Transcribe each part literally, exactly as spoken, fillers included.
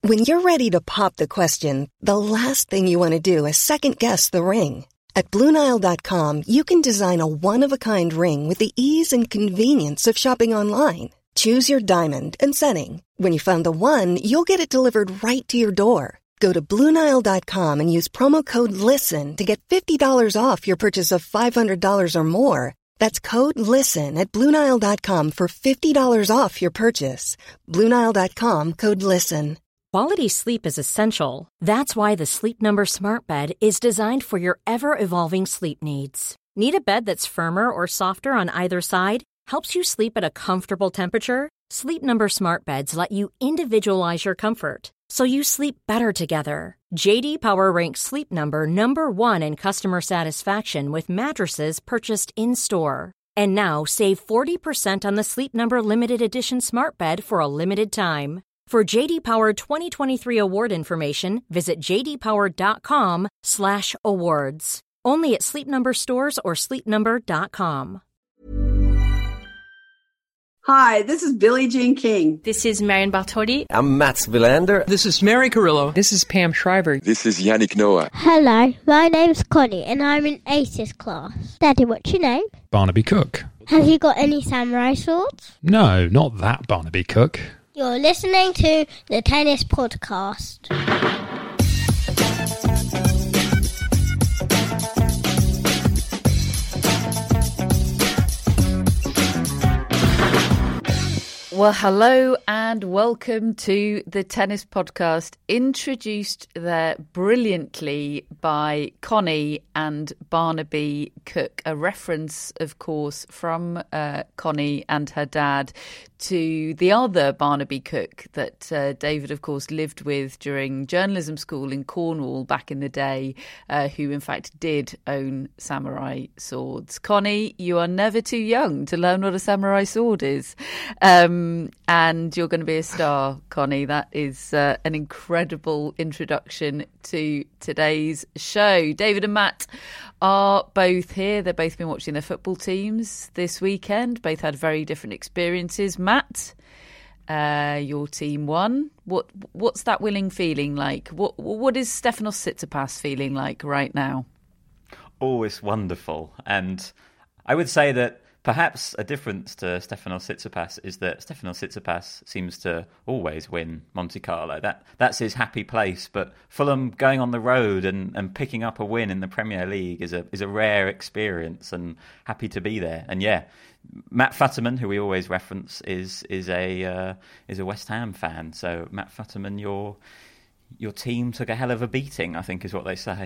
When you're ready to pop the question, the last thing you want to do is second-guess the ring. At Blue Nile dot com, you can design a one-of-a-kind ring with the ease and convenience of shopping online. Choose your diamond and setting. When you find the one, you'll get it delivered right to your door. Go to Blue Nile dot com and use promo code LISTEN to get fifty dollars off your purchase of five hundred dollars or more. That's code LISTEN at Blue Nile dot com for fifty dollars off your purchase. Blue Nile dot com, code LISTEN. Quality sleep is essential. That's why the Sleep Number Smart Bed is designed for your ever-evolving sleep needs. Need a bed that's firmer or softer on either side? Helps you sleep at a comfortable temperature? Sleep Number Smart Beds let you individualize your comfort, so you sleep better together. J D Power ranks Sleep Number number one in customer satisfaction with mattresses purchased in-store. And now save forty percent on the Sleep Number Limited Edition Smart Bed for a limited time. For J D Power twenty twenty-three award information, visit jdpower.com slash awards. Only at Sleep Number stores or sleep number dot com. Hi, this is Billie Jean King. This is Marion Bartoli. I'm Mats Wilander. This is Mary Carrillo. This is Pam Shriver. This is Yannick Noah. Hello, my name's Connie and I'm in ACES class. Daddy, what's your name? Barnaby Cook. Have you got any samurai swords? No, not that Barnaby Cook. You're listening to the Tennis Podcast. Well, hello and welcome to the Tennis Podcast, introduced there brilliantly by Connie and Barnaby Cook, a reference, of course, from uh, Connie and her dad to the other Barnaby Cook that uh, David, of course, lived with during journalism school in Cornwall back in the day, uh, who, in fact, did own samurai swords. Connie, you are never too young to learn what a samurai sword is. Um, and you're going to be a star, Connie. That is uh, an incredible introduction to today's show. David and Matt are both here. They've both been watching their football teams this weekend. Both had very different experiences. Matt, uh, your team won. What what's that winning feeling like? What what is Stefanos Tsitsipas feeling like right now? Oh, it's wonderful. And I would say that perhaps a difference to Stefanos Tsitsipas is that Stefanos Tsitsipas seems to always win Monte Carlo. That that's his happy place. But Fulham going on the road and, and picking up a win in the Premier League is a is a rare experience, and happy to be there. And yeah, Matt Futterman, who we always reference, is is a uh, is a West Ham fan. So Matt Futterman, your your team took a hell of a beating, I think is what they say.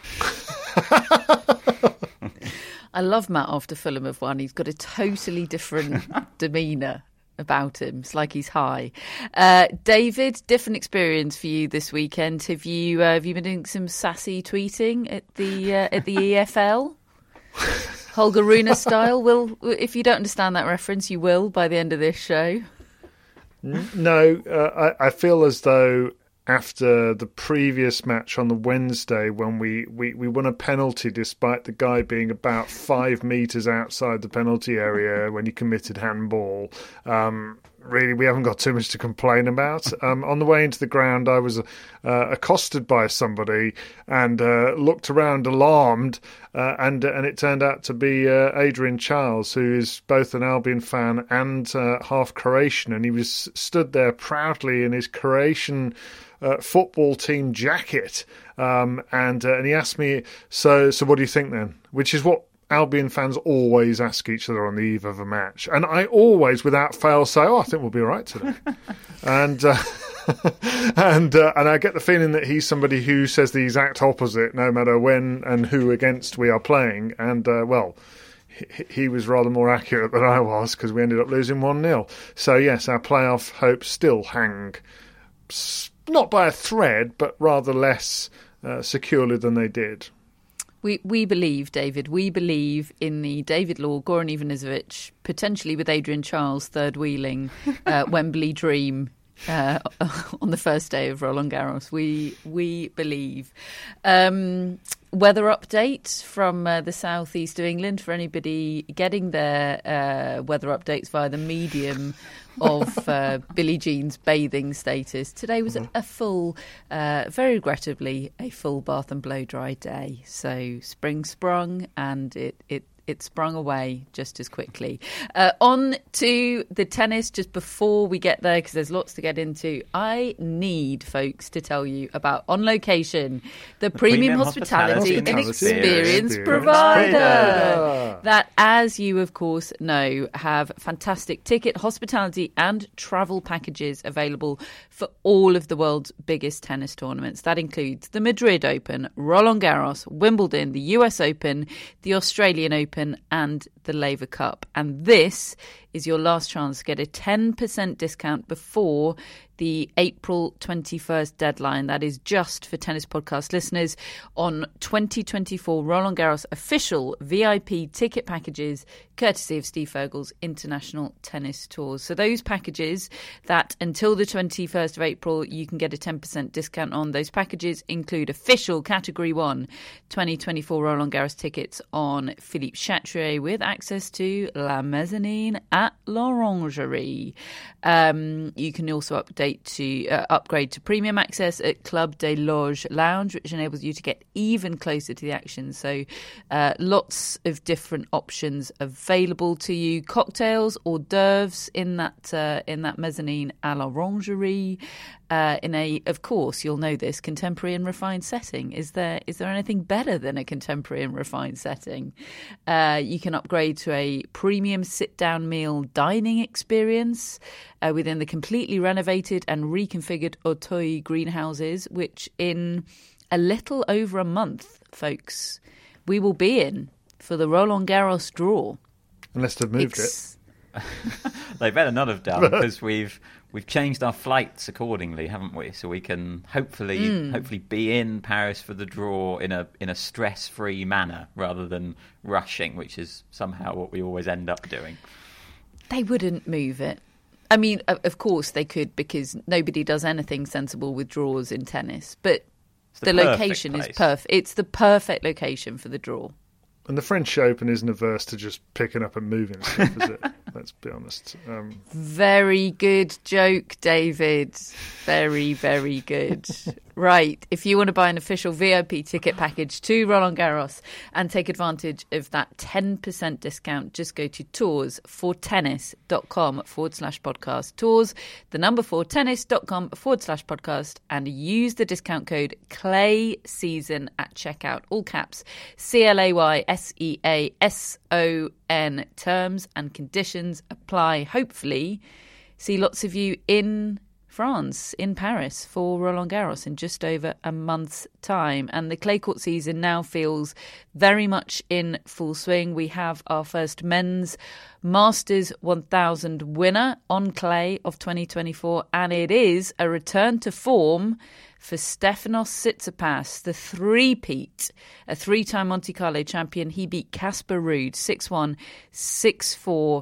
I love Matt after Fulham have won. He's got a totally different demeanour about him. It's like he's high. Uh, David, different experience for you this weekend. Have you uh, have you been doing some sassy tweeting at the uh, at the E F L? Holger Rune style? Will, if you don't understand that reference, you will by the end of this show. No, uh, I, I feel as though after the previous match on the Wednesday, when we, we, we won a penalty despite the guy being about five metres outside the penalty area when he committed handball, um, really we haven't got too much to complain about. Um, on the way into the ground, I was uh, accosted by somebody and uh, looked around alarmed, uh, and and it turned out to be uh, Adrian Charles, who is both an Albion fan and uh, half Croatian, and he was stood there proudly in his Croatian Uh, football team jacket, um, and uh, and he asked me, so so what do you think then? Which is what Albion fans always ask each other on the eve of a match, and I always, without fail, say, "Oh, I think we'll be all right today," and uh, and uh, and I get the feeling that he's somebody who says the exact opposite, no matter when and who against we are playing, and uh, well. He was rather more accurate than I was, because we ended up losing one nil. So yes, our playoff hopes still hang, not by a thread, but rather less uh, securely than they did. We we believe, David, we believe in the David Law, Goran Ivanisevic, potentially with Adrian Charles third wheeling uh, Wembley dream uh, on the first day of Roland Garros. We we believe. Um, weather update from uh, the southeast of England for anybody getting their uh, weather updates via the medium of uh, Billie Jean's bathing status. Today was a, a full, uh, very regrettably, a full bath and blow dry day. So spring sprung and it, it It sprung away just as quickly. Uh, on to the tennis. Just before we get there, because there's lots to get into, I need folks to tell you about On Location, the, the premium, premium hospitality, hospitality and experience, experience provider. provider. That, as you of course know, have fantastic ticket, hospitality and travel packages available for all of the world's biggest tennis tournaments. That includes the Madrid Open, Roland Garros, Wimbledon, the U S Open, the Australian Open, and the Laver Cup. And this is your last chance to get a ten percent discount before the April twenty-first deadline. That is just for Tennis Podcast listeners on twenty twenty-four Roland Garros official V I P ticket packages, courtesy of Steve Fergel's International Tennis Tours. So those packages that until the twenty-first of April you can get a ten percent discount on, those packages include official Category one twenty twenty-four Roland Garros tickets on Philippe Chatrier with access to La Mezzanine at L'Orangerie. Um, you can also update to uh, upgrade to premium access at Club des Loges Lounge, which enables you to get even closer to the action. So uh, lots of different options available to you. Cocktails, hors d'oeuvres in that uh, in that mezzanine à l'orangerie. Uh, in a, of course, you'll know this, contemporary and refined setting. Is there is there anything better than a contemporary and refined setting? Uh, you can upgrade to a premium sit-down meal dining experience uh, within the completely renovated and reconfigured Auteuil greenhouses, which in a little over a month, folks, we will be in for the Roland Garros draw. Unless they've moved it's... it. They better not have done, because we've we've changed our flights accordingly, haven't we? So we can hopefully mm. hopefully be in Paris for the draw in a in a stress-free manner rather than rushing, which is somehow what we always end up doing. They wouldn't move it. I mean, of course they could, because nobody does anything sensible with draws in tennis. But the, the location place. is perfect. It's the perfect location for the draw. And the French Open isn't averse to just picking up and moving stuff, is it? Let's be honest. Um... Very good joke, David. Very, very good. Right. If you want to buy an official V I P ticket package to Roland Garros and take advantage of that ten percent discount, just go to toursfortennis.com forward slash podcast. Tours, the number four, tennis.com forward slash podcast, and use the discount code CLAYSEASON at checkout. All caps, C L A Y S E A S O N. Terms and conditions apply. Hopefully, see lots of you in France, in Paris, for Roland Garros in just over a month's time. And the clay court season now feels very much in full swing. We have our first men's Masters one thousand winner on clay of twenty twenty-four, and it is a return to form for Stefanos Tsitsipas, the three-peat, a three-time Monte Carlo champion. He beat Casper Ruud six one, six four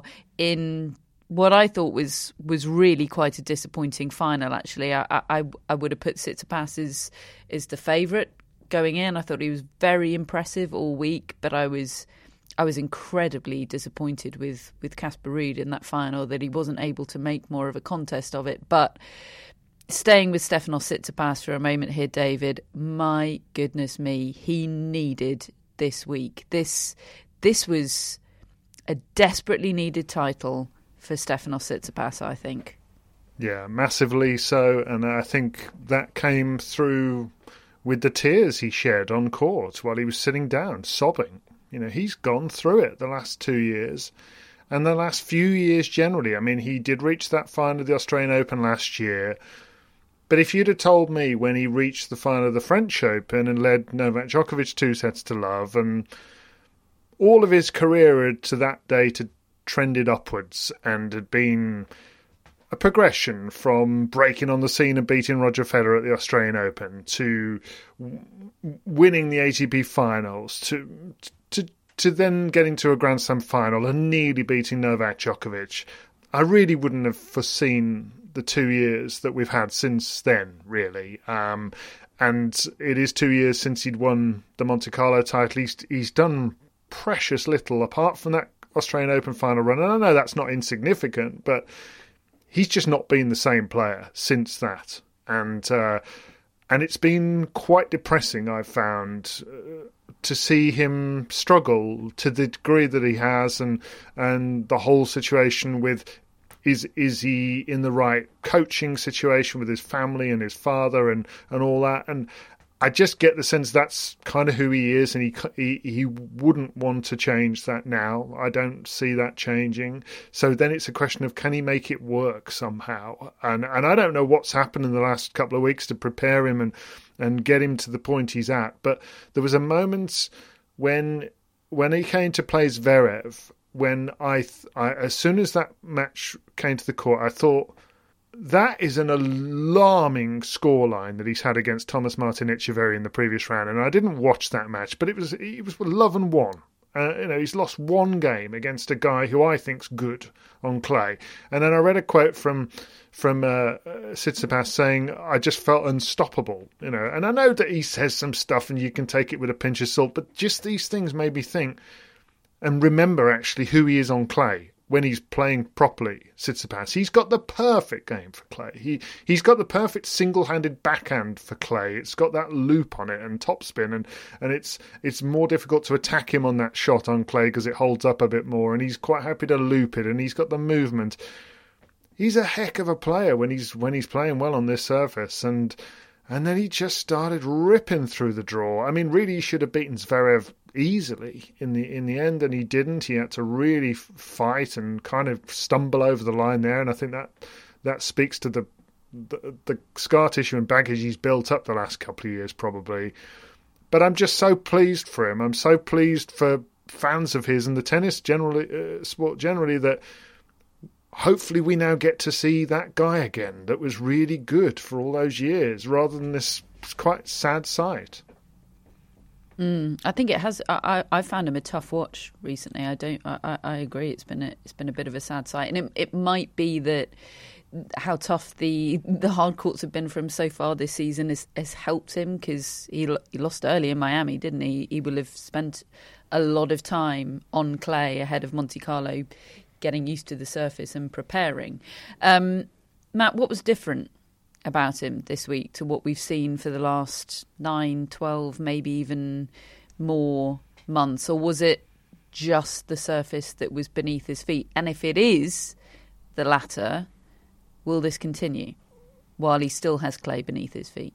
in what I thought was was really quite a disappointing final, actually. I I, I would have put Tsitsipas as, as the favourite going in. I thought he was very impressive all week, but I was I was incredibly disappointed with, with Casper Ruud in that final, that he wasn't able to make more of a contest of it. But staying with Stefanos Tsitsipas for a moment here, David, my goodness me, he needed this week. This This was a desperately needed title for Stefanos Tsitsipas, I think. Yeah, massively so, and I think that came through with the tears he shed on court while he was sitting down, sobbing. You know, he's gone through it the last two years, and the last few years generally. I mean, he did reach that final of the Australian Open last year, but if you'd have told me when he reached the final of the French Open and led Novak Djokovic two sets to love, and all of his career had to that date had trended upwards and had been a progression from breaking on the scene and beating Roger Federer at the Australian Open to w- winning the A T P finals to to to then getting to a Grand Slam final and nearly beating Novak Djokovic. I really wouldn't have foreseen the two years that we've had since then, really. Um, and it is two years since he'd won the Monte Carlo title. He's, he's done precious little apart from that Australian Open final run. And I know that's not insignificant, but he's just not been the same player since that. And uh, and it's been quite depressing, I've found, uh, to see him struggle to the degree that he has, and and the whole situation with is is he in the right coaching situation with his family and his father and, and all that. And I just get the sense that's kind of who he is, and he, he he wouldn't want to change that now. I don't see that changing. So then it's a question of, can he make it work somehow? And and I don't know what's happened in the last couple of weeks to prepare him and, and get him to the point he's at. But there was a moment when when he came to play Zverev, when I, th- I as soon as that match came to the court, I thought, that is an alarming scoreline that he's had against Thomas Martin Etcheverry in the previous round. And I didn't watch that match, but it was it was love and one. Uh, you know, he's lost one game against a guy who I think's good on clay. And then I read a quote from from uh, Tsitsipas saying, "I just felt unstoppable." You know, and I know that he says some stuff, and you can take it with a pinch of salt. But just these things made me think and remember actually who he is on clay. When he's playing properly, Tsitsipas, he's got the perfect game for clay. He, he's got the perfect single-handed backhand for clay. It's got that loop on it and topspin, and, and it's it's more difficult to attack him on that shot on clay because it holds up a bit more, and he's quite happy to loop it, and he's got the movement. He's a heck of a player when he's when he's playing well on this surface, and and then he just started ripping through the draw. I mean, really, he should have beaten Zverev easily in the in the end, and he didn't. He had to really fight and kind of stumble over the line there, and I think that that speaks to the the, the scar tissue and baggage he's built up the last couple of years, probably. But I'm just so pleased for him. I'm so pleased for fans of his and the tennis generally, uh, sport generally, that hopefully we now get to see that guy again that was really good for all those years, rather than this quite sad sight. Mm, I think it has. I, I found him a tough watch recently. I don't. I, I agree. It's been a, it's been a bit of a sad sight, and it, it might be that how tough the the hard courts have been for him so far this season has, has helped him, because he he lost early in Miami, didn't he? He will have spent a lot of time on clay ahead of Monte Carlo, getting used to the surface and preparing. Um, Matt, what was different about him this week to what we've seen for the last nine, twelve, maybe even more months? Or was it just the surface that was beneath his feet? And if it is the latter, will this continue while he still has clay beneath his feet?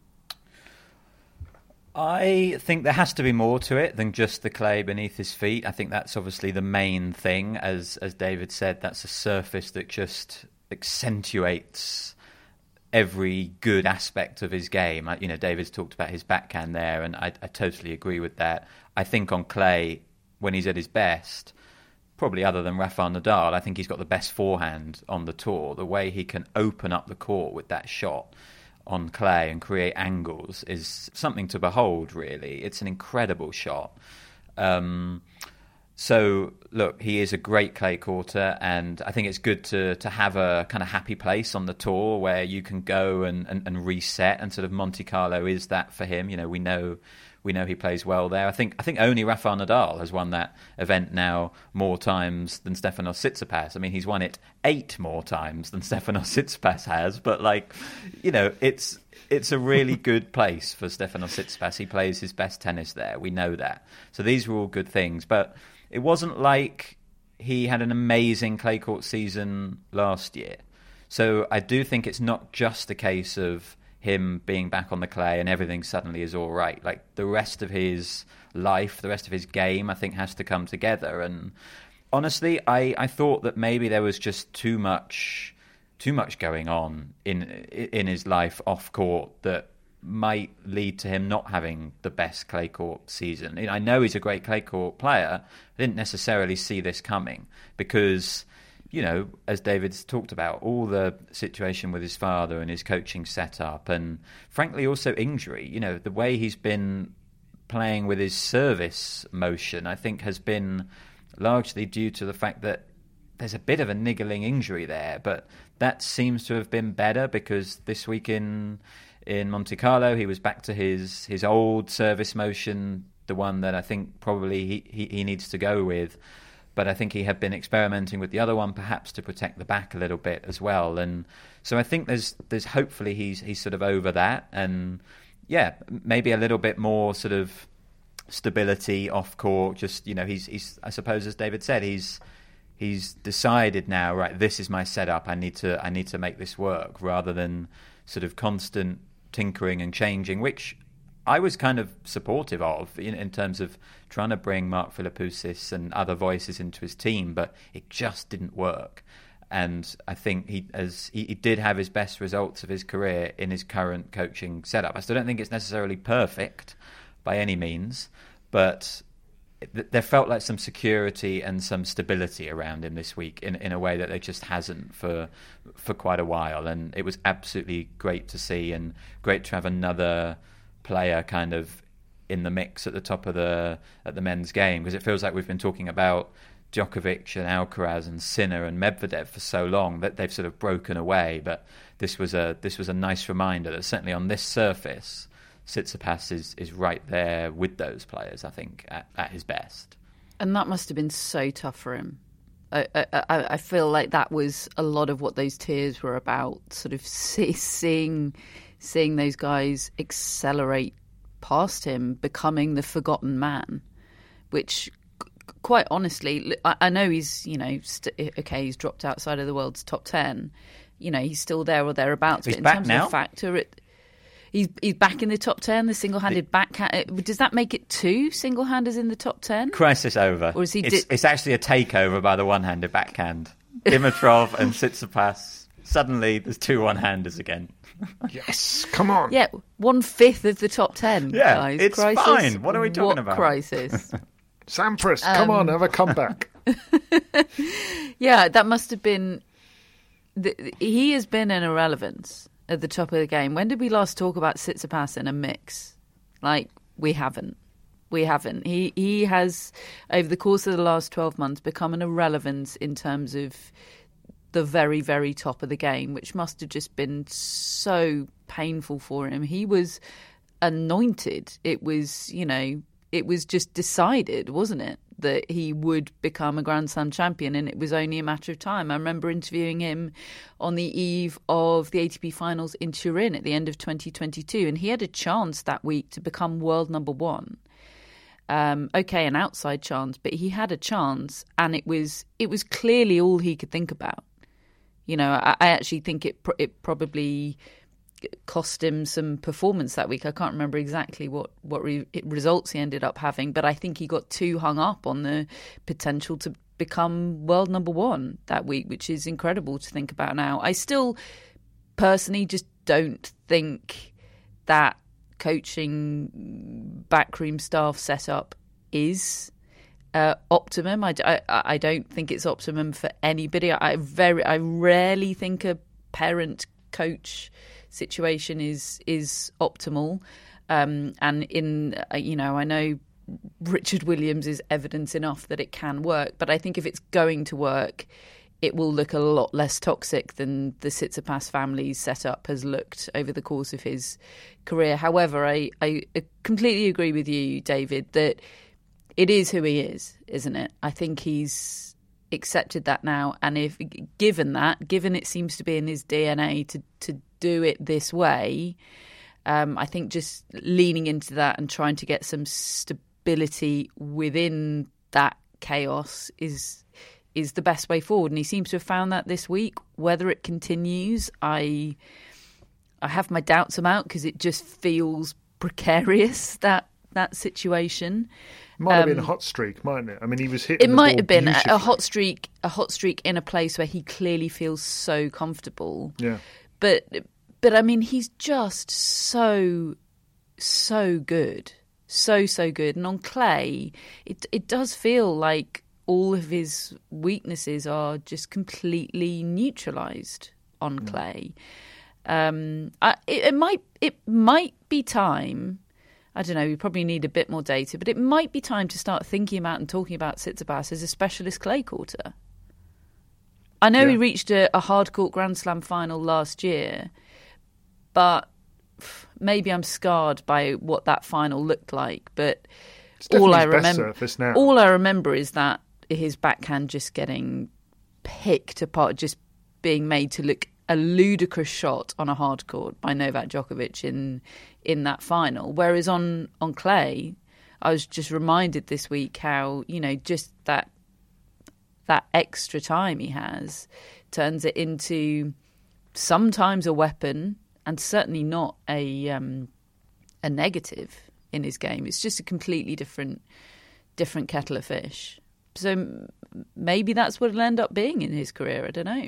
I think there has to be more to it than just the clay beneath his feet. I think that's obviously the main thing. As as David said, that's a surface that just accentuates every good aspect of his game. You know, David's talked about his backhand there, and I, I totally agree with that. I think on clay, when he's at his best, probably other than Rafael Nadal, I think he's got the best forehand on the tour. The way he can open up the court with that shot on clay and create angles is something to behold, really. It's an incredible shot. Um, so, look, he is a great clay courter, and I think it's good to to have a kind of happy place on the tour where you can go and, and, and reset, and sort of Monte Carlo is that for him. You know, we know we know he plays well there. I think I think only Rafael Nadal has won that event now more times than Stefanos Tsitsipas. I mean, he's won it eight more times than Stefanos Tsitsipas has, but, like, you know, it's it's a really good place for Stefanos Tsitsipas. He plays his best tennis there. We know that. So these were all good things, but it wasn't like he had an amazing clay court season last year. So I do think it's not just a case of him being back on the clay and everything suddenly is all right. Like, the rest of his life, the rest of his game, I think has to come together. And honestly, I, I thought that maybe there was just too much too much going on in in his life off court that might lead to him not having the best clay court season. I know he's a great clay court player. I didn't necessarily see this coming because, you know, as David's talked about, all the situation with his father and his coaching setup, and frankly also injury. You know, the way he's been playing with his service motion, I think, has been largely due to the fact that there's a bit of a niggling injury there, but that seems to have been better because this week in in Monte Carlo he was back to his his old service motion, the one that I think probably he, he, he needs to go with. But I think he had been experimenting with the other one, perhaps to protect the back a little bit as well. And so I think there's there's hopefully he's he's sort of over that, and yeah, maybe a little bit more sort of stability off court. Just, you know, he's he's I suppose, as David said, he's he's decided now, right, this is my setup. I need to I need to make this work, rather than sort of constant tinkering and changing, which I was kind of supportive of in, in terms of trying to bring Mark Philippoussis and other voices into his team, but it just didn't work. And I think he as he, he did have his best results of his career in his current coaching setup. I still don't think it's necessarily perfect by any means, but it, there felt like some security and some stability around him this week in in a way that there just hasn't for for quite a while. And it was absolutely great to see, and great to have another player kind of in the mix at the top of the at the men's game, because it feels like we've been talking about Djokovic and Alcaraz and Sinner and Medvedev for so long that they've sort of broken away. But this was a this was a nice reminder that certainly on this surface, Tsitsipas is, is right there with those players, I think, at, at his best. And that must have been so tough for him. I, I, I feel like that was a lot of what those tears were about, sort of see, seeing seeing those guys accelerate past him, becoming the forgotten man, which, quite honestly, I, I know he's, you know, st- okay, he's dropped outside of the world's top ten. You know, he's still there or thereabouts. He's but in back terms now? of factor, it, he's he's back in the top ten. The single-handed the, backhand. Does that make it two single-handers in the top ten? Crisis over. Or is he? It's, Di- it's actually a takeover by the one-handed backhand. Dimitrov and Tsitsipas. Suddenly, there's two one-handers again. Yes, come on. Yeah, one fifth of the top ten. Yeah, guys. it's crisis? fine. What are we talking what about? Crisis. Sampras, come Um, on, have a comeback. Yeah, that must have been. The, he has been an irrelevance at the top of the game. When did we last talk about Tsitsipas in a mix? Like, we haven't. We haven't. He he has, over the course of the last twelve months, become an irrelevance in terms of the very, very top of the game, which must have just been so painful for him. He was anointed. It was, you know, it was just decided, wasn't it, that he would become a Grand Slam champion, and it was only a matter of time. I remember interviewing him on the eve of the A T P finals in Turin at the end of twenty twenty-two, and he had a chance that week to become world number one. Um, okay, an outside chance, but he had a chance, and it was it was clearly all he could think about. You know, I, I actually think it it probably cost him some performance that week. I can't remember exactly what what re- results he ended up having, but I think he got too hung up on the potential to become world number one that week, which is incredible to think about now. I still personally just don't think that coaching backroom staff setup is uh, optimum. I, I, I don't think it's optimum for anybody. I very I rarely think a parent coach situation is is optimal. Um, and in uh, you know, I know Richard Williams is evidence enough that it can work, but I think if it's going to work, it will look a lot less toxic than the Tsitsipas family's setup has looked over the course of his career. However, I, I completely agree with you, David, that it is who he is, isn't it? I think he's accepted that now. And if given that, given it seems to be in his D N A to, to do it this way, um, I think just leaning into that and trying to get some stability within that chaos is is the best way forward. And he seems to have found that this week. Whether it continues, I I have my doubts about, because it just feels precarious, that that situation. Might have Um, been a hot streak, mightn't it? I mean, he was hitting It the might ball have been a, a beautifully. hot streak, a hot streak in a place where he clearly feels so comfortable. Yeah. But but I mean, he's just so so good, so so good. And on clay, it it does feel like all of his weaknesses are just completely neutralised on Mm. clay. Um, I, it, it might it might be time. I don't know. We probably need a bit more data, but it might be time to start thinking about and talking about Tsitsipas as a specialist clay courter. I know Yeah. he reached a, a hard court Grand Slam final last year, but maybe I'm scarred by what that final looked like. But It's all definitely I his best remember, surface now. all I remember is that his backhand just getting picked apart, just being made to look a ludicrous shot on a hard court by Novak Djokovic in in that final. Whereas on on clay, I was just reminded this week how, you know, just that that extra time he has turns it into sometimes a weapon and certainly not a um, a negative in his game. It's just a completely different different kettle of fish. So m- maybe that's what it'll end up being in his career. I don't know.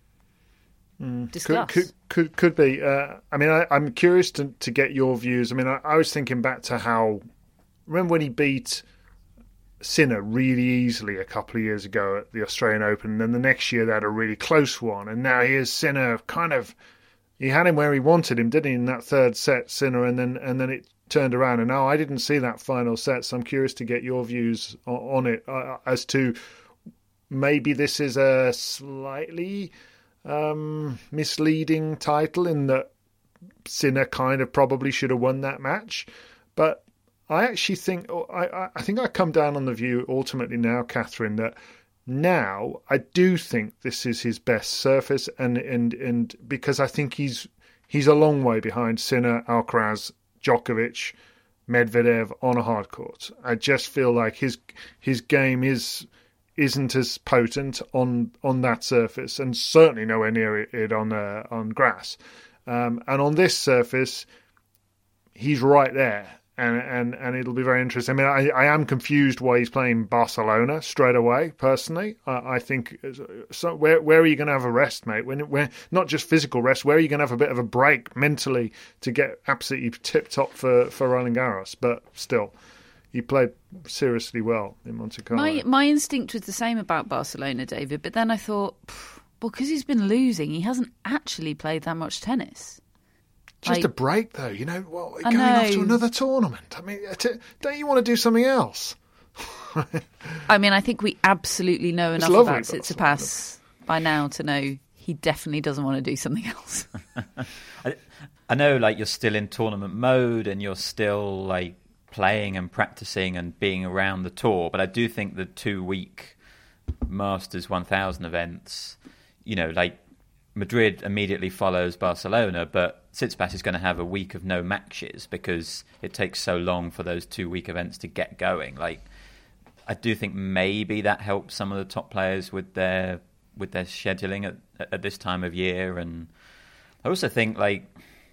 Mm. Discuss. Could could could, could be. Uh, I mean, I, I'm curious to to get your views. I mean, I, I was thinking back to how, remember when he beat Sinner really easily a couple of years ago at the Australian Open, and then the next year they had a really close one, and now here's Sinner kind of, he had him where he wanted him, didn't he, in that third set, Sinner, and then and then it turned around, and now I didn't see that final set, so I'm curious to get your views on, on it uh, as to maybe this is a slightly um, misleading title in that Sinner kind of probably should have won that match, but I actually think I, I think I come down on the view ultimately now, Catherine, that now I do think this is his best surface, and and, and because I think he's he's a long way behind Sinner, Alcaraz, Djokovic, Medvedev on a hard court. I just feel like his his game is isn't as potent on on that surface, and certainly nowhere near it on uh, on grass. Um, and on this surface, he's right there. And, and and it'll be very interesting. I mean, I, I am confused why he's playing Barcelona straight away. Personally, I, I think so. Where where are you going to have a rest, mate? When when not just physical rest, where are you going to have a bit of a break mentally to get absolutely tip top for, for Roland Garros? But still, he played seriously well in Monte Carlo. My my instinct was the same about Barcelona, David. But then I thought, well, because he's been losing, he hasn't actually played that much tennis. Just like, a break, though, you know. Well, I going know. off to another tournament. I mean, don't you want to do something else? I mean, I think we absolutely know It's enough lovely, about Tsitsipas by now to know he definitely doesn't want to do something else. I, I know, like, you're still in tournament mode and you're still, like, playing and practicing and being around the tour, but I do think the two-week Masters one thousand events, you know, like, Madrid immediately follows Barcelona, but Tsitsipas is going to have a week of no matches because it takes so long for those two-week events to get going. Like, I do think maybe that helps some of the top players with their with their scheduling at, at this time of year. And I also think, like,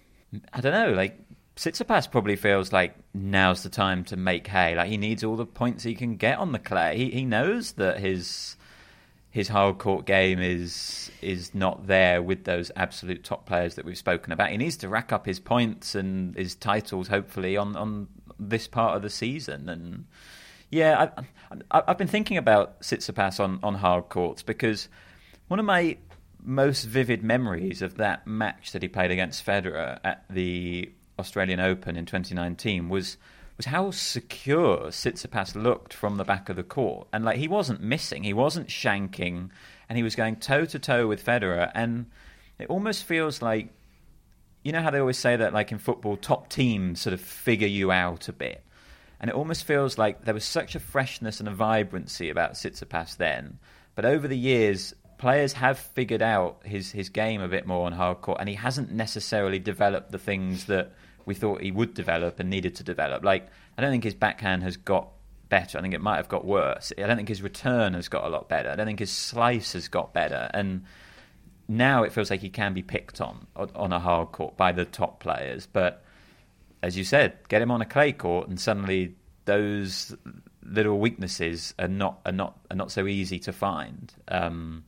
I don't know, like, Tsitsipas probably feels like now's the time to make hay. Like, he needs all the points he can get on the clay. He, he knows that his... his hard court game is is not there with those absolute top players that we've spoken about. He needs to rack up his points and his titles, hopefully, on, on this part of the season. And yeah, I, I, I've been thinking about Tsitsipas on, on hard courts because one of my most vivid memories of that match that he played against Federer at the Australian Open in twenty nineteen was... was how secure Tsitsipas looked from the back of the court. And, like, he wasn't missing, he wasn't shanking, and he was going toe-to-toe with Federer. And it almost feels like, you know how they always say that, like, in football, top teams sort of figure you out a bit. And it almost feels like there was such a freshness and a vibrancy about Tsitsipas then. But over the years, players have figured out his, his game a bit more on hard court, and he hasn't necessarily developed the things that we thought he would develop and needed to develop. Like, I don't think his backhand has got better. I think it might have got worse. I don't think his return has got a lot better. I don't think his slice has got better. And now it feels like he can be picked on on a hard court by the top players. But as you said, get him on a clay court, and suddenly those little weaknesses are not are not are not so easy to find. Um,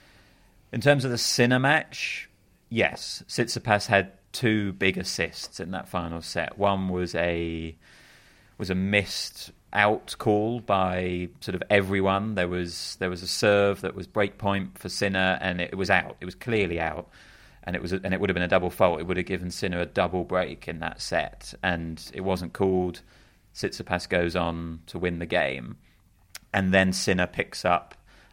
in terms of the Sinner match, yes, Tsitsipas had two big assists in that final set. One was a was a missed out call by sort of everyone. There was there was a serve that was break point for Sinner, and it was out. It was clearly out, and it was and it would have been a double fault. It would have given Sinner a double break in that set, and it wasn't called. Tsitsipas goes on to win the game, and then Sinner picks up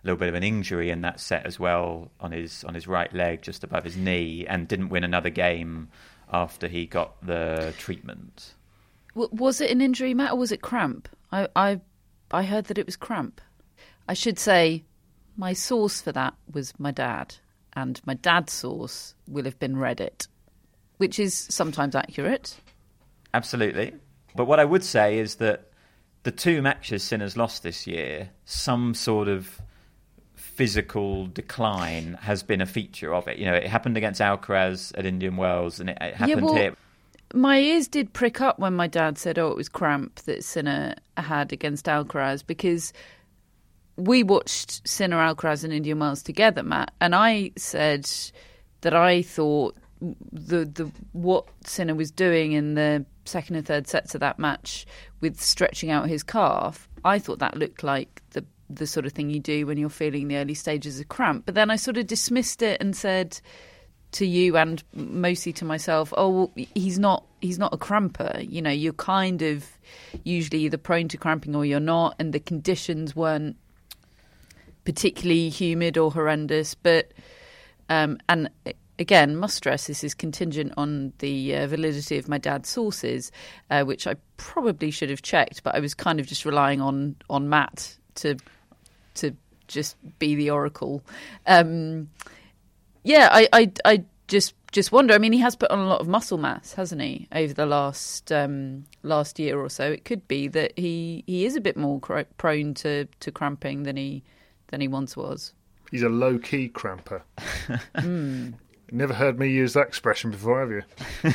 little bit of an injury in that set as well on his on his right leg, just above his knee, and didn't win another game after he got the treatment. W- was it an injury, Matt, or was it cramp? I, I I heard that it was cramp. I should say my source for that was my dad, and my dad's source will have been Reddit, which is sometimes accurate. Absolutely. But what I would say is that the two matches Sinner's lost this year, some sort of physical decline has been a feature of it. You know, it happened against Alcaraz at Indian Wells, and it, it happened yeah, well, here. My ears did prick up when my dad said, oh, it was cramp that Sinner had against Alcaraz, because we watched Sinner, Alcaraz and Indian Wells together, Matt, and I said that I thought the the what Sinner was doing in the second and third sets of that match with stretching out his calf, I thought that looked like the the sort of thing you do when you're feeling the early stages of cramp. But then I sort of dismissed it and said to you and mostly to myself, oh, well, he's not he's not a cramper. You know, you're kind of usually either prone to cramping or you're not, and the conditions weren't particularly humid or horrendous. But um, and again, must stress this is contingent on the uh, validity of my dad's sources, uh, which I probably should have checked, but I was kind of just relying on on Matt to to just be the oracle. Um, yeah, I, I I just just wonder. I mean, he has put on a lot of muscle mass, hasn't he, over the last um, last year or so? It could be that he, he is a bit more cr- prone to, to cramping than he than he once was. He's a low key cramper. mm. Never heard me use that expression before, have you?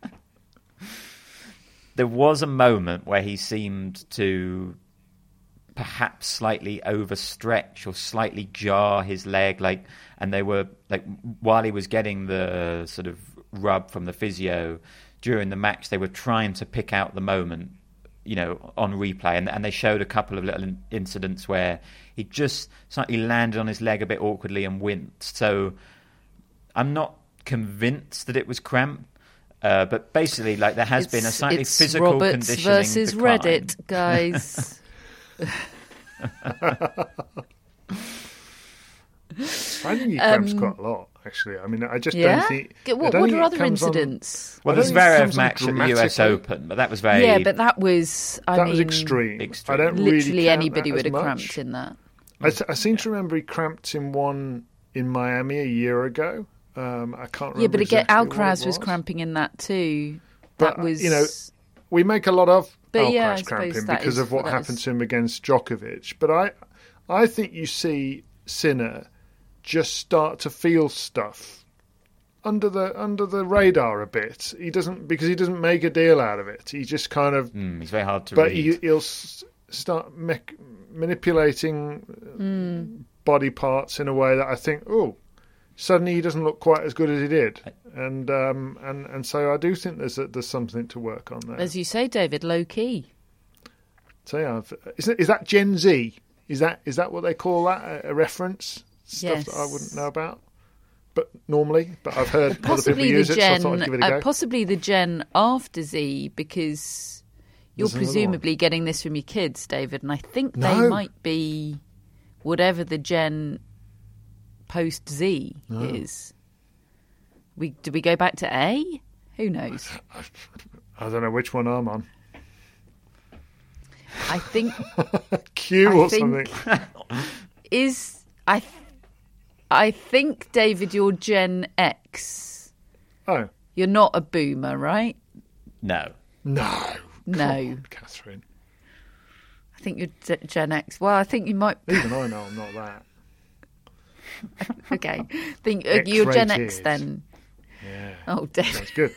There was a moment where he seemed to perhaps slightly overstretch or slightly jar his leg, like, and they were like, while he was getting the sort of rub from the physio during the match, they were trying to pick out the moment, you know, on replay, and, and they showed a couple of little in- incidents where he just slightly landed on his leg a bit awkwardly and winced. So I'm not convinced that it was cramp. Uh, but basically, like, there has it's, been a slightly it's physical Roberts conditioning versus decline. Reddit, guys. I think he cramps um, quite a lot, actually. I mean, I just yeah? don't think... What, don't what think are other incidents? incidents? Well, I there's don't think it Zverev comes on match at the U S dramatically. Open, but that was very... Yeah, but that was, I that mean... was extreme. extreme. I don't Literally really count anybody that would as have much. cramped in that. I, I seem to remember he cramped in one in Miami a year ago. Um, I can't remember Yeah, but again, exactly what Alcaraz it was was cramping in that too. But, That was... you know, we make a lot of But Alcaraz yeah, I suppose cramping that because is of what what happened is. to him against Djokovic. But I, I think you see Sinner just start to feel stuff under the under the radar a bit. He doesn't, because he doesn't make a deal out of it. He just kind of. Mm, he's very hard to but read. he, he'll s- start me- manipulating Mm. body parts in a way that I think, oh, suddenly he doesn't look quite as good as he did, and um, and and so I do think there's a, there's something to work on there. As you say, David, low key. So yeah, I've- is that, is that Gen Z? Is that is that what they call that? A, a reference? Stuff that I Yes. wouldn't know about. But normally, but I've heard other people Possibly the use it, so I thought I'd gen, give it a go. uh, possibly the gen after Z, because you're There's another presumably getting this from your kids, David, and I think they No. might be whatever the gen post Z No. is. We do we go back to A? Who knows? I don't know which one I'm on. I think Q I or think- something. is I. th- I think, David, you're Gen X. Oh You're not a boomer, right? No. no, No. Come on, Catherine. I think you're G- Gen X. Well, I think you might. Even I know I'm not that. Okay. think uh, you're Gen X X-rated. then. Yeah, Oh, David. sounds good.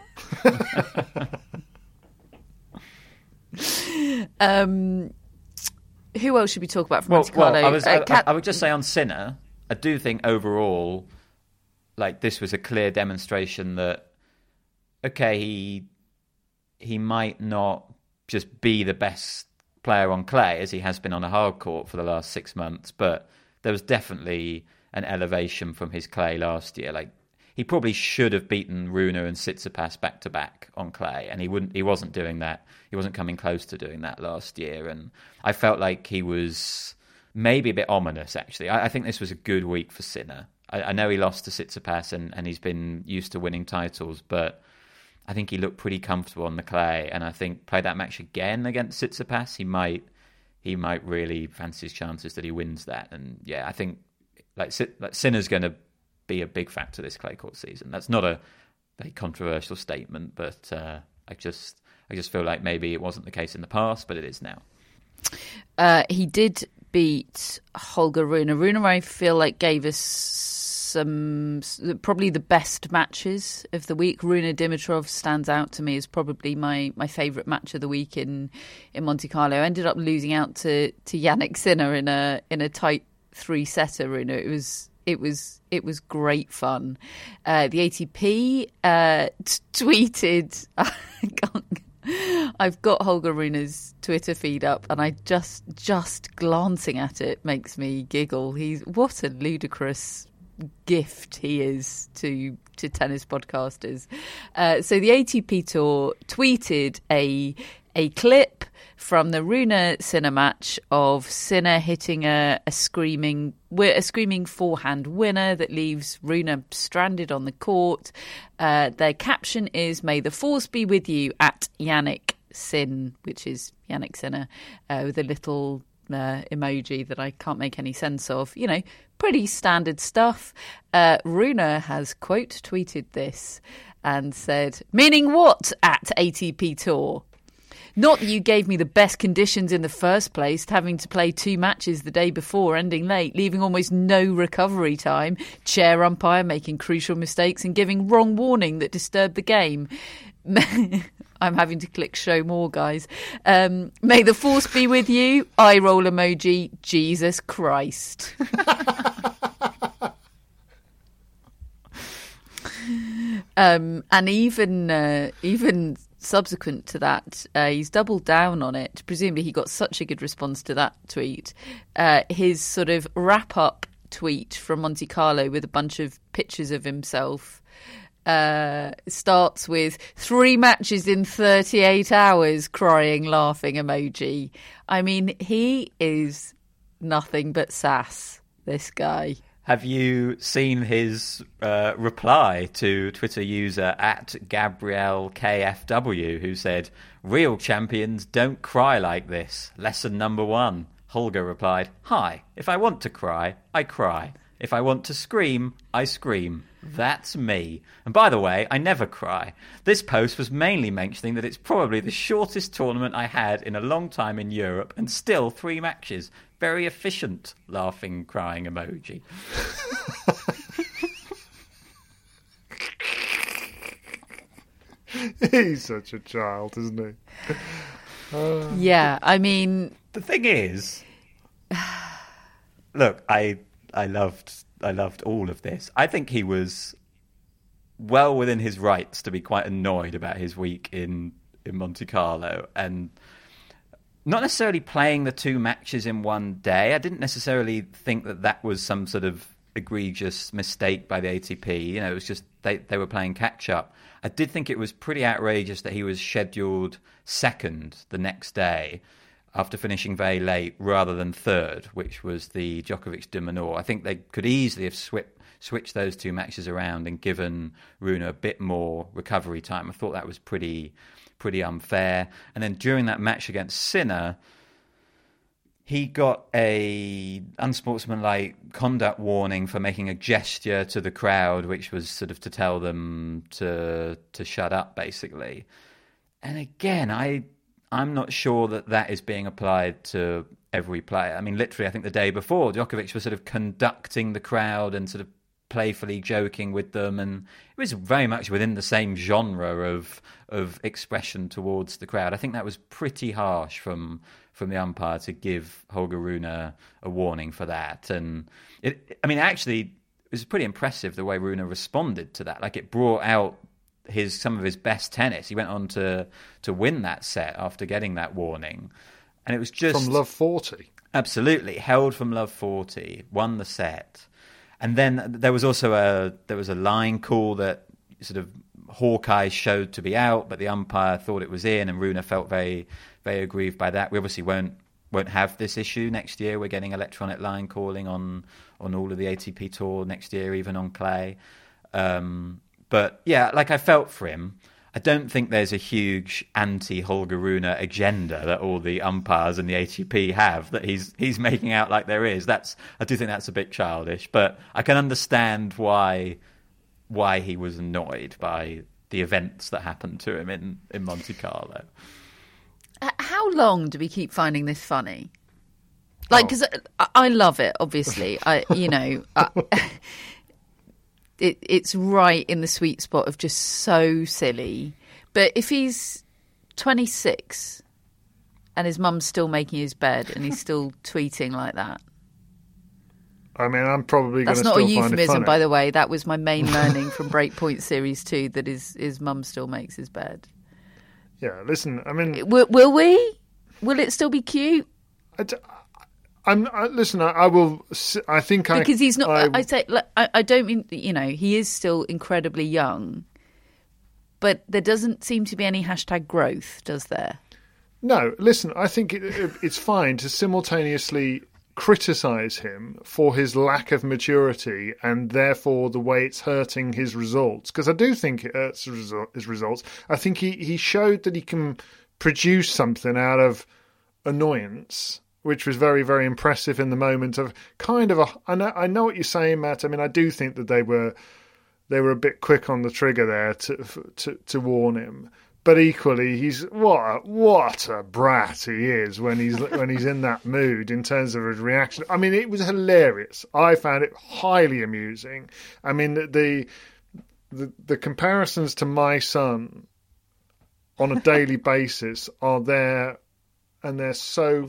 Um, who else should we talk about from Well, Monte Carlo? well I, was, Uh, I, Cat- I would just say on Sinner, I do think overall, like, this was a clear demonstration that, okay, he he might not just be the best player on clay as he has been on a hard court for the last six months, but there was definitely an elevation from his clay last year. Like, he probably should have beaten Rune and Tsitsipas back to back on clay, and he wouldn't. He wasn't doing that. He wasn't coming close to doing that last year, and I felt like he was maybe a bit ominous, actually. I, I think this was a good week for Sinner. I, I know he lost to Tsitsipas and, and he's been used to winning titles, but I think he looked pretty comfortable on the clay. And I think play that match again against Tsitsipas, he might he might really fancy his chances that he wins that. And yeah, I think like, like Sinner's going to be a big factor this clay court season. That's not a very controversial statement, but uh, I just I just feel like maybe it wasn't the case in the past, but it is now. Uh, he did beat Holger Rune. Rune, I feel like, gave us some probably the best matches of the week. Rune Dimitrov stands out to me as probably my, my favourite match of the week in, in Monte Carlo. I ended up losing out to, to Jannik Sinner in a in a tight three setter. Rune, it was it was it was great fun. Uh, the A T P uh, t- tweeted. I've got Holger Rune's Twitter feed up, and I just just glancing at it makes me giggle. He's what a ludicrous gift he is to to tennis podcasters. Uh, so the A T P Tour tweeted a a clip from the Rune Sinner match of Sinner hitting a, a screaming a screaming forehand winner that leaves Rune stranded on the court. Uh, their caption is "May the force be with you" at Jannik Sin, which is Jannik Sinner, uh, with a little Uh, emoji that I can't make any sense of. You know, pretty standard stuff. Uh, Rune has quote tweeted this and said, "Meaning what at A T P Tour? Not that you gave me the best conditions in the first place, having to play two matches the day before, ending late, leaving almost no recovery time, chair umpire making crucial mistakes and giving wrong warning that disturbed the game." I'm having to click show more, guys. Um, may the force be with you. Eye roll emoji. Jesus Christ. um, and even uh, even subsequent to that, uh, he's doubled down on it. Presumably he got such a good response to that tweet. Uh, his sort of wrap-up tweet from Monte Carlo with a bunch of pictures of himself Uh, starts with three matches in thirty-eight hours, crying, laughing emoji. I mean, he is nothing but sass, this guy. Have you seen his uh, reply to Twitter user at Gabrielle K F W, who said, "Real champions don't cry like this. Lesson number one." Holger replied, "Hi, if I want to cry, I cry. If I want to scream, I scream. That's me. And by the way, I never cry. This post was mainly mentioning that it's probably the shortest tournament I had in a long time in Europe, and still three matches. Very efficient." Laughing, crying emoji. He's such a child, isn't he? Uh... Yeah, I mean... The thing is... Look, I... I loved I loved all of this. I think he was well within his rights to be quite annoyed about his week in, in Monte Carlo, and not necessarily playing the two matches in one day. I didn't necessarily think that that was some sort of egregious mistake by the A T P. You know, it was just they, they were playing catch-up. I did think it was pretty outrageous that he was scheduled second the next day after finishing very late, rather than third, which was the Djokovic-de Minaur. I think they could easily have swi- switched those two matches around and given Rune a bit more recovery time. I thought that was pretty pretty unfair. And then during that match against Sinner, he got a unsportsmanlike conduct warning for making a gesture to the crowd, which was sort of to tell them to to shut up, basically. And again, I... I'm not sure that that is being applied to every player. I mean, literally, I think the day before, Djokovic was sort of conducting the crowd and sort of playfully joking with them, and it was very much within the same genre of of expression towards the crowd. I think that was pretty harsh from from the umpire to give Holger Rune a, a warning for that. And it, I mean, actually, it was pretty impressive the way Rune responded to that. Like, it brought out his some of his best tennis. He went on to to win that set after getting that warning, and it was just from love forty. Absolutely, held from love forty, won the set, and then there was also a there was a line call that sort of Hawkeye showed to be out, but the umpire thought it was in, and Rune felt very very aggrieved by that. We obviously won't won't have this issue next year. We're getting electronic line calling on on all of the A T P Tour next year, even on clay. Um, but yeah, like I felt for him. I don't think there's a huge anti-Holger Rune agenda that all the umpires and the A T P have that he's he's making out like there is. That's I do think that's a bit childish, but I can understand why why he was annoyed by the events that happened to him in, in Monte Carlo. How long do we keep finding this funny? Like, because oh. I, I love it, obviously. I, you know. I, It, it's right in the sweet spot of just so silly. But if he's twenty-six and his mum's still making his bed and he's still tweeting like that. I mean, I'm probably going to still find it funny. That's not a euphemism, by the way. That was my main learning from Breakpoint Series two, that his, his mum still makes his bed. Yeah, listen, I mean... Will, will we? Will it still be cute? I d- I'm I, listen. I, I will. I think because I because he's not. I, I say. I, I don't mean. You know, he is still incredibly young, but there doesn't seem to be any hashtag growth, does there? No. Listen, I think it, it, it's fine to simultaneously criticise him for his lack of maturity and therefore the way it's hurting his results. Because I do think it hurts his results. I think he he showed that he can produce something out of annoyance, which was very, very impressive in the moment of kind of a... I know, I know what you're saying, Matt. I mean, I do think that they were they were a bit quick on the trigger there to to, to warn him. But equally, he's what a, what a brat he is when he's when he's in that mood in terms of his reaction. I mean, it was hilarious. I found it highly amusing. I mean, the the, the comparisons to my son on a daily basis are there, and they're so...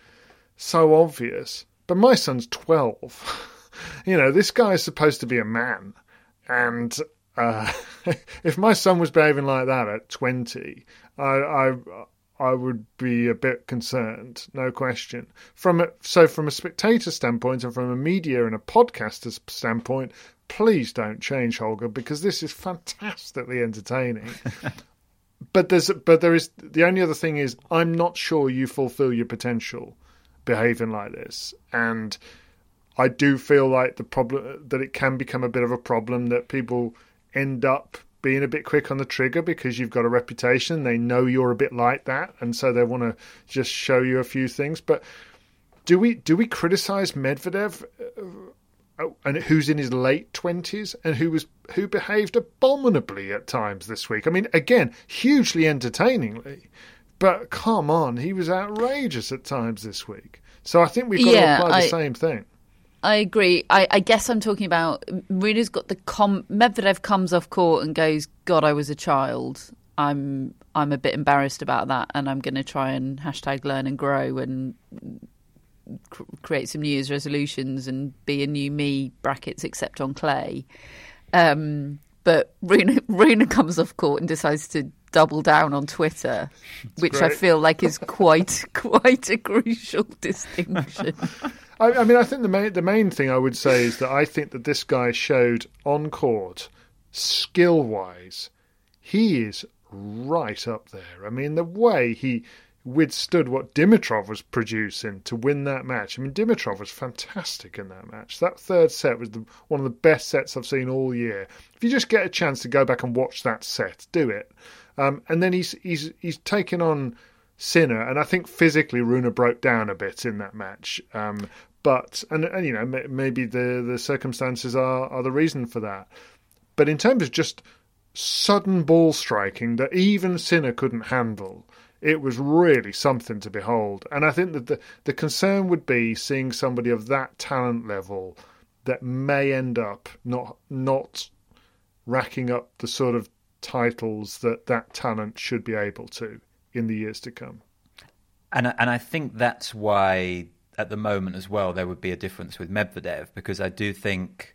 so obvious. But my son's twelve. You know, this guy is supposed to be a man. And uh, if my son was behaving like that at twenty, I, I I would be a bit concerned, no question. From a, so from a spectator standpoint and from a media and a podcaster's standpoint, please don't change Holger, because this is fantastically entertaining. But there's but there is the only other thing is I'm not sure you fulfill your potential behaving like this, and I do feel like the problem that it can become a bit of a problem that people end up being a bit quick on the trigger because you've got a reputation, they know you're a bit like that, and so they want to just show you a few things. But do we do we criticize Medvedev, uh, and who's in his late twenties and who was who behaved abominably at times this week? I mean, again, hugely entertainingly. But come on, he was outrageous at times this week. So I think we've got yeah, to apply I, the same thing. I agree. I, I guess I'm talking about Rune's got the com- Medvedev comes off court and goes, "God, I was a child. I'm I'm a bit embarrassed about that, and I'm going to try and hashtag learn and grow and cr- create some New Year's resolutions and be a new me." Brackets except on clay. Um, but Rune Rune comes off court and decides to double down on Twitter, That's which great. I feel like is quite quite a crucial distinction. I, I mean, I think the main the main thing I would say is that I think that this guy showed on court, skill wise, he is right up there. I mean, the way he withstood what Dimitrov was producing to win that match. I mean, Dimitrov was fantastic in that match. That third set was the, one of the best sets I've seen all year. If you just get a chance to go back and watch that set, do it. Um, and then he's he's he's taken on Sinner, and I think physically Rune broke down a bit in that match. Um, but and, and you know maybe the the circumstances are are the reason for that. But in terms of just sudden ball striking that even Sinner couldn't handle, it was really something to behold. And I think that the the concern would be seeing somebody of that talent level that may end up not not racking up the sort of titles that that talent should be able to in the years to come. And and I think that's why at the moment as well there would be a difference with Medvedev, because I do think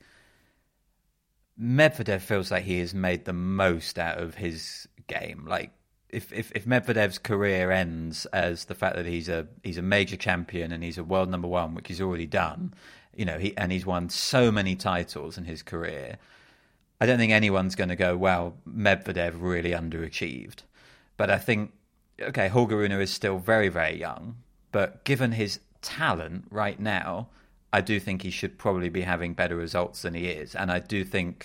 Medvedev feels like he has made the most out of his game. Like if if, if Medvedev's career ends as the fact that he's a he's a major champion and he's a world number one, which he's already done, you know, he and he's won so many titles in his career, I don't think anyone's going to go, wow, Medvedev really underachieved. But I think, okay, Holger Rune is still very, very young. But given his talent right now, I do think he should probably be having better results than he is. And I do think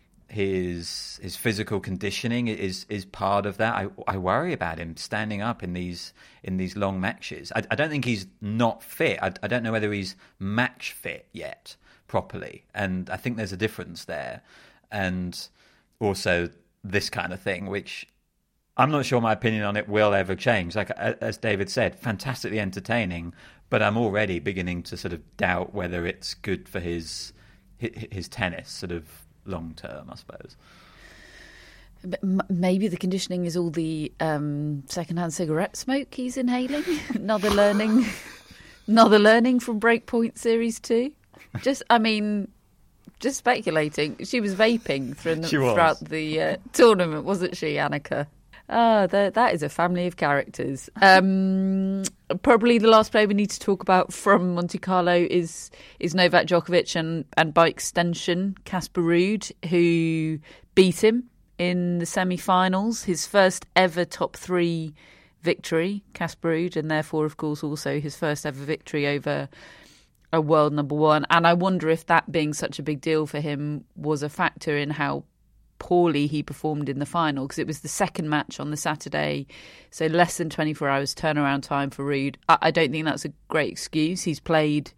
his his physical conditioning is is part of that. I I worry about him standing up in these in these long matches. I, I don't think he's not fit. I, I don't know whether he's match fit yet properly. And I think there's a difference there. And also this kind of thing, which I'm not sure my opinion on it will ever change. Like, as David said, fantastically entertaining, but I'm already beginning to sort of doubt whether it's good for his his tennis sort of long term, I suppose. But maybe the conditioning is all the um, secondhand cigarette smoke he's inhaling. Another learning, another learning from Breakpoint Series Two. Just, I mean, just speculating. She was vaping through, she was. throughout the uh, tournament, wasn't she, Annika? Ah, oh, that is a family of characters. Um, probably the last player we need to talk about from Monte Carlo is is Novak Djokovic and, and by extension Casper Ruud, who beat him in the semi-finals. His first ever top three victory, Casper Ruud, and therefore, of course, also his first ever victory over a world number one. And I wonder if that being such a big deal for him was a factor in how poorly he performed in the final, because it was the second match on the Saturday, so less than twenty-four hours turnaround time for Ruud. I, I don't think that's a great excuse. He's played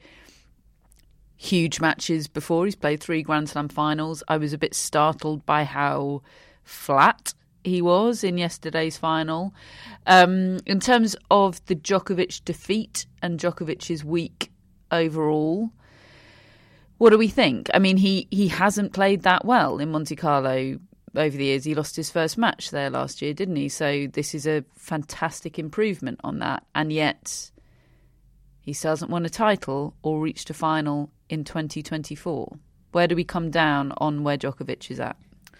huge matches before. He's played three Grand Slam finals. I was a bit startled by how flat he was in yesterday's final. Um, in terms of the Djokovic defeat and Djokovic's week overall, what do we think? I mean, he, he hasn't played that well in Monte Carlo over the years. He lost his first match there last year, didn't he? So this is a fantastic improvement on that. And yet he still hasn't won a title or reached a final in twenty twenty-four. Where do we come down on where Djokovic is at?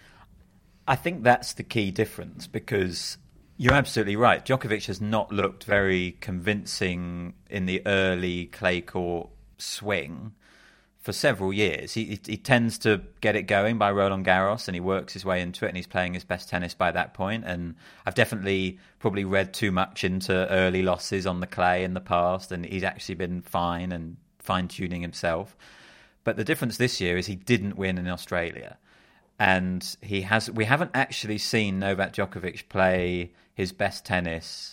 I think that's the key difference, because you're absolutely right. Djokovic has not looked very convincing in the early clay court swing for several years. He, he he tends to get it going by Roland Garros, and he works his way into it, and he's playing his best tennis by that point. And I've definitely probably read too much into early losses on the clay in the past, and he's actually been fine and fine-tuning himself. But the difference this year is he didn't win in Australia. And he has. We haven't actually seen Novak Djokovic play his best tennis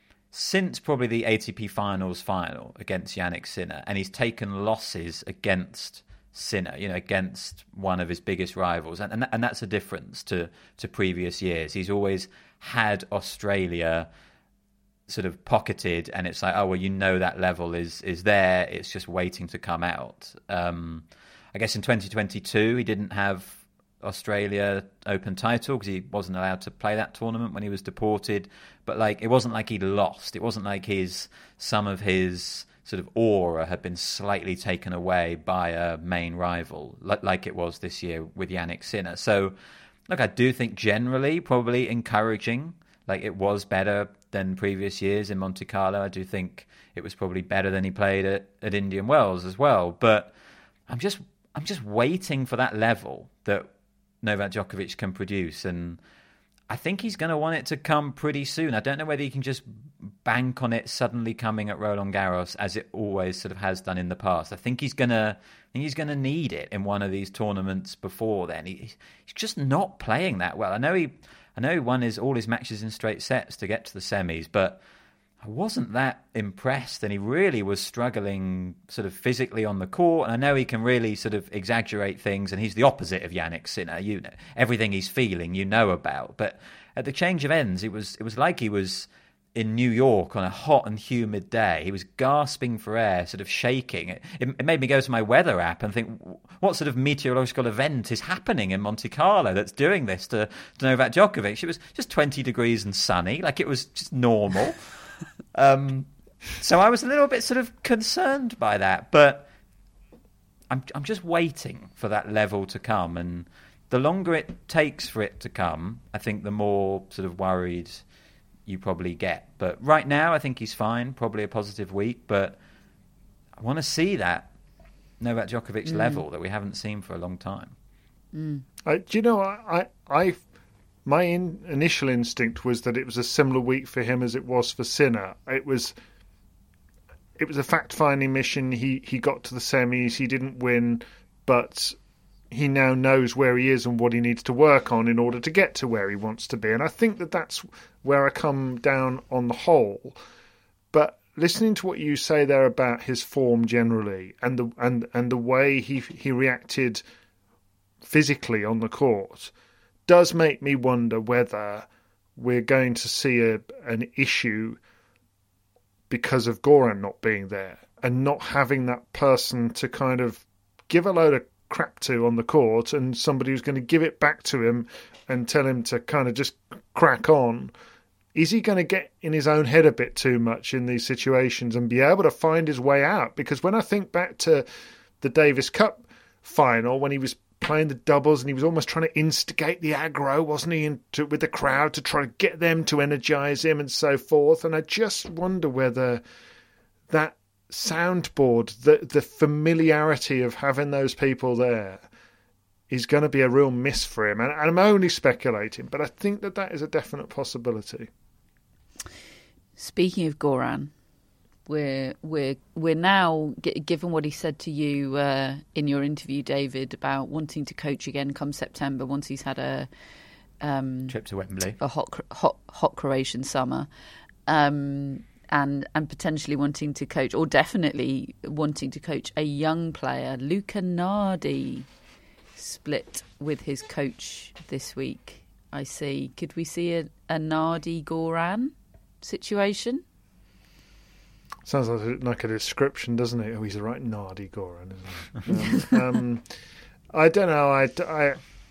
since probably the A T P Finals final against Jannik Sinner, and he's taken losses against Sinner, you know, against one of his biggest rivals, and and, and that's a difference to to previous years. He's always had Australia sort of pocketed, and it's like, oh well, you know that level is is there. It's just waiting to come out. Um, I guess in twenty twenty-two he didn't have Australia Open title because he wasn't allowed to play that tournament when he was deported. But like, it wasn't like he'd lost. It wasn't like his some of his sort of aura had been slightly taken away by a main rival, like, like it was this year with Jannik Sinner. So, look, I do think generally probably encouraging. Like, it was better than previous years in Monte Carlo. I do think it was probably better than he played at, at Indian Wells as well. But I'm just I'm just waiting for that level that Novak Djokovic can produce, and I think he's going to want it to come pretty soon. I don't know whether he can just bank on it suddenly coming at Roland Garros as it always sort of has done in the past. I think he's going to I think he's going to need it in one of these tournaments before then. He, he's just not playing that well. I know he I know he won his all his matches in straight sets to get to the semis, but I wasn't that impressed, and he really was struggling sort of physically on the court. And I know he can really sort of exaggerate things, and he's the opposite of Jannik Sinner. You know, everything he's feeling, you know about. But at the change of ends, it was it was like he was in New York on a hot and humid day. He was gasping for air, sort of shaking. It, it made me go to my weather app and think, what sort of meteorological event is happening in Monte Carlo that's doing this to, to Novak Djokovic? It was just twenty degrees and sunny, like it was just normal. Um, so I was a little bit sort of concerned by that, but I'm I'm just waiting for that level to come, and the longer it takes for it to come, I think the more sort of worried you probably get. But right now, I think he's fine, probably a positive week, but I want to see that Novak Djokovic mm. level that we haven't seen for a long time. Mm. Uh, do you know, I... I, I My in, initial instinct was that it was a similar week for him as it was for Sinner. It was it was a fact-finding mission. He he got to the semis. He didn't win, but he now knows where he is and what he needs to work on in order to get to where he wants to be. And I think that that's where I come down on the whole. But listening to what you say there about his form generally and the and, and the way he he reacted physically on the court does make me wonder whether we're going to see a, an issue because of Goran not being there and not having that person to kind of give a load of crap to on the court, and somebody who's going to give it back to him and tell him to kind of just crack on. Is he going to get in his own head a bit too much in these situations and be able to find his way out? Because when I think back to the Davis Cup final, when he was playing the doubles and he was almost trying to instigate the aggro, wasn't he, into, with the crowd to try to get them to energise him and so forth. And I just wonder whether that soundboard, the the familiarity of having those people there is going to be a real miss for him. And, and I'm only speculating, but I think that that is a definite possibility. Speaking of Goran, we're we're we're now, given what he said to you uh, in your interview, David, about wanting to coach again come September once he's had a um, trip to Wembley, a hot hot hot Croatian summer. Um, And and potentially wanting to coach, or definitely wanting to coach, a young player. Luca Nardi split with his coach this week, I see. Could we see a, a Nardi-Goran situation? Sounds like a, like a description, doesn't it? Oh, he's a right Nardi-Goran, isn't he? um, um, I don't know. I, I,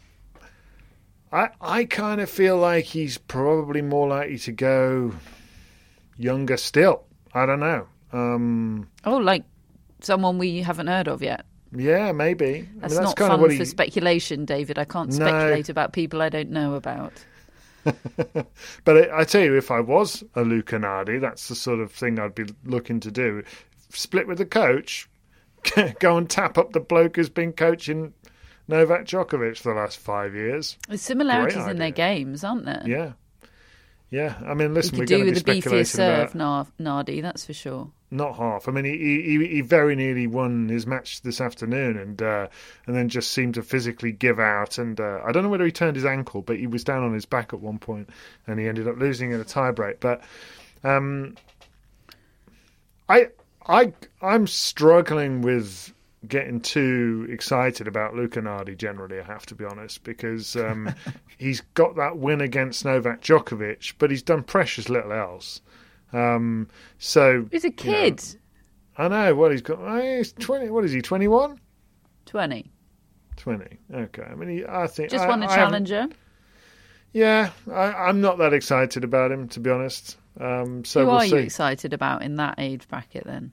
I, I kind of feel like he's probably more likely to go younger still. I don't know. Um, oh, like someone we haven't heard of yet. Yeah, maybe. That's, I mean, that's not kind fun of what he... for speculation, David. I can't No. speculate about people I don't know about. But I, I tell you, if I was a Luca Nardi, that's the sort of thing I'd be looking to do. Split with the coach, go and tap up the bloke who's been coaching Novak Djokovic for the last five years. There's similarities Great in their idea. games, aren't there? Yeah. Yeah, I mean, listen, he we're could do going to with be a beefier speculating serve, about... Nardi, that's for sure. Not half. I mean, he, he he very nearly won his match this afternoon, and uh, and then just seemed to physically give out. And uh, I don't know whether he turned his ankle, but he was down on his back at one point, and he ended up losing in a tiebreak. But um, I I I'm struggling with getting too excited about Luca Nardi generally, I have to be honest, because um, he's got that win against Novak Djokovic, but he's done precious little else. Um, so he's a kid. You know, I know. What he's got? Oh, he's twenty. What is he? Twenty-one. Twenty. Twenty. Okay. I mean, he, I think just I, won the I challenger. Yeah, I, I'm not that excited about him, to be honest. Um, so who we'll are see. you excited about in that age bracket then?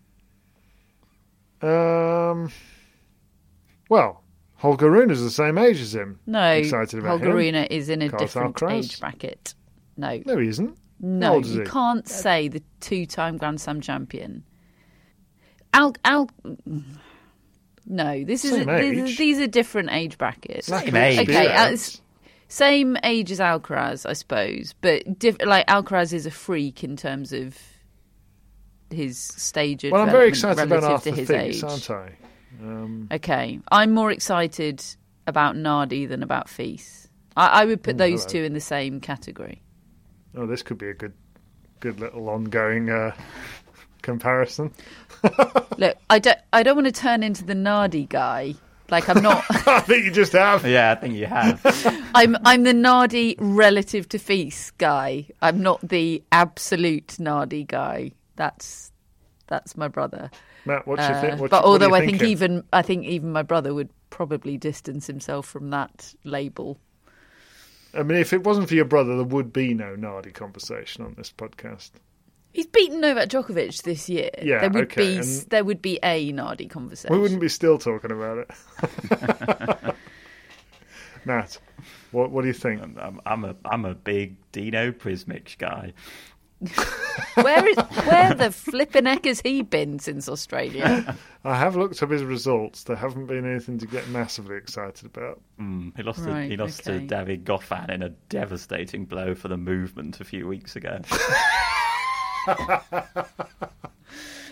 Um. Well, Holger Rune is the same age as him. No, excited about Holger him. Rune is in a Carl different Alcaraz. age bracket. No, No, he isn't. How no, old is you he? can't say the two-time Grand Slam champion. Al, Al, no, this is Same a, these, age. these are different age brackets. Same age. Okay, Yeah. uh, it's same age as Alcaraz, I suppose, but diff- like Alcaraz is a freak in terms of his stage of Well, I'm very development excited about relative Arthur to his Fils, age. aren't I? Um, Okay, I'm more excited about Nardi than about Fils. I, I would put Mm, those hello. two in the same category. oh, this could be a good, good little ongoing uh, comparison. Look, I don't, I don't want to turn into the Nardi guy. Like I'm not. I think you just have. Yeah, I think you have. I'm, I'm the Nardi relative to Fils guy. I'm not the absolute Nardi guy. That's, that's my brother. Matt, what do you Uh, think? What but you, what are although you I think thinking? even, I think even my brother would probably distance himself from that label. I mean, if it wasn't for your brother, there would be no Nardi conversation on this podcast. He's beaten Novak Djokovic this year. Yeah, there would okay, be and- there would be a Nardi conversation. We wouldn't be still talking about it. Matt, what what do you think? I'm, I'm a I'm a big Dino Prismic guy. Where is where the flipping heck has he been since Australia? I have looked up his results. There haven't been anything to get massively excited about. Mm, he lost Right, to, he lost okay. to David Goffin in a devastating blow for the movement a few weeks ago.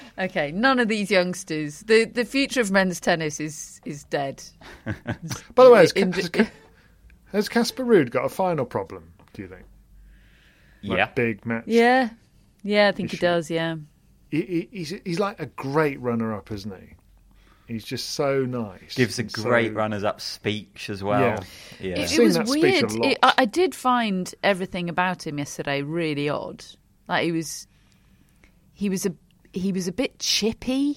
Okay, none of these youngsters. The the future of men's tennis is is dead. By the way, has, In- has, has Casper Ruud got a final problem, do you think? Like Yeah. big match. Yeah, yeah, I think he He should- does. Yeah, He, he, he's, he's like a great runner-up, isn't he? He's just so nice. Gives a and so- great runners-up speech as well. Yeah. Yeah. it, it seen was that speech weird. a lot. It, I, I did find everything about him yesterday really odd. Like he was, he was a he was a bit chippy.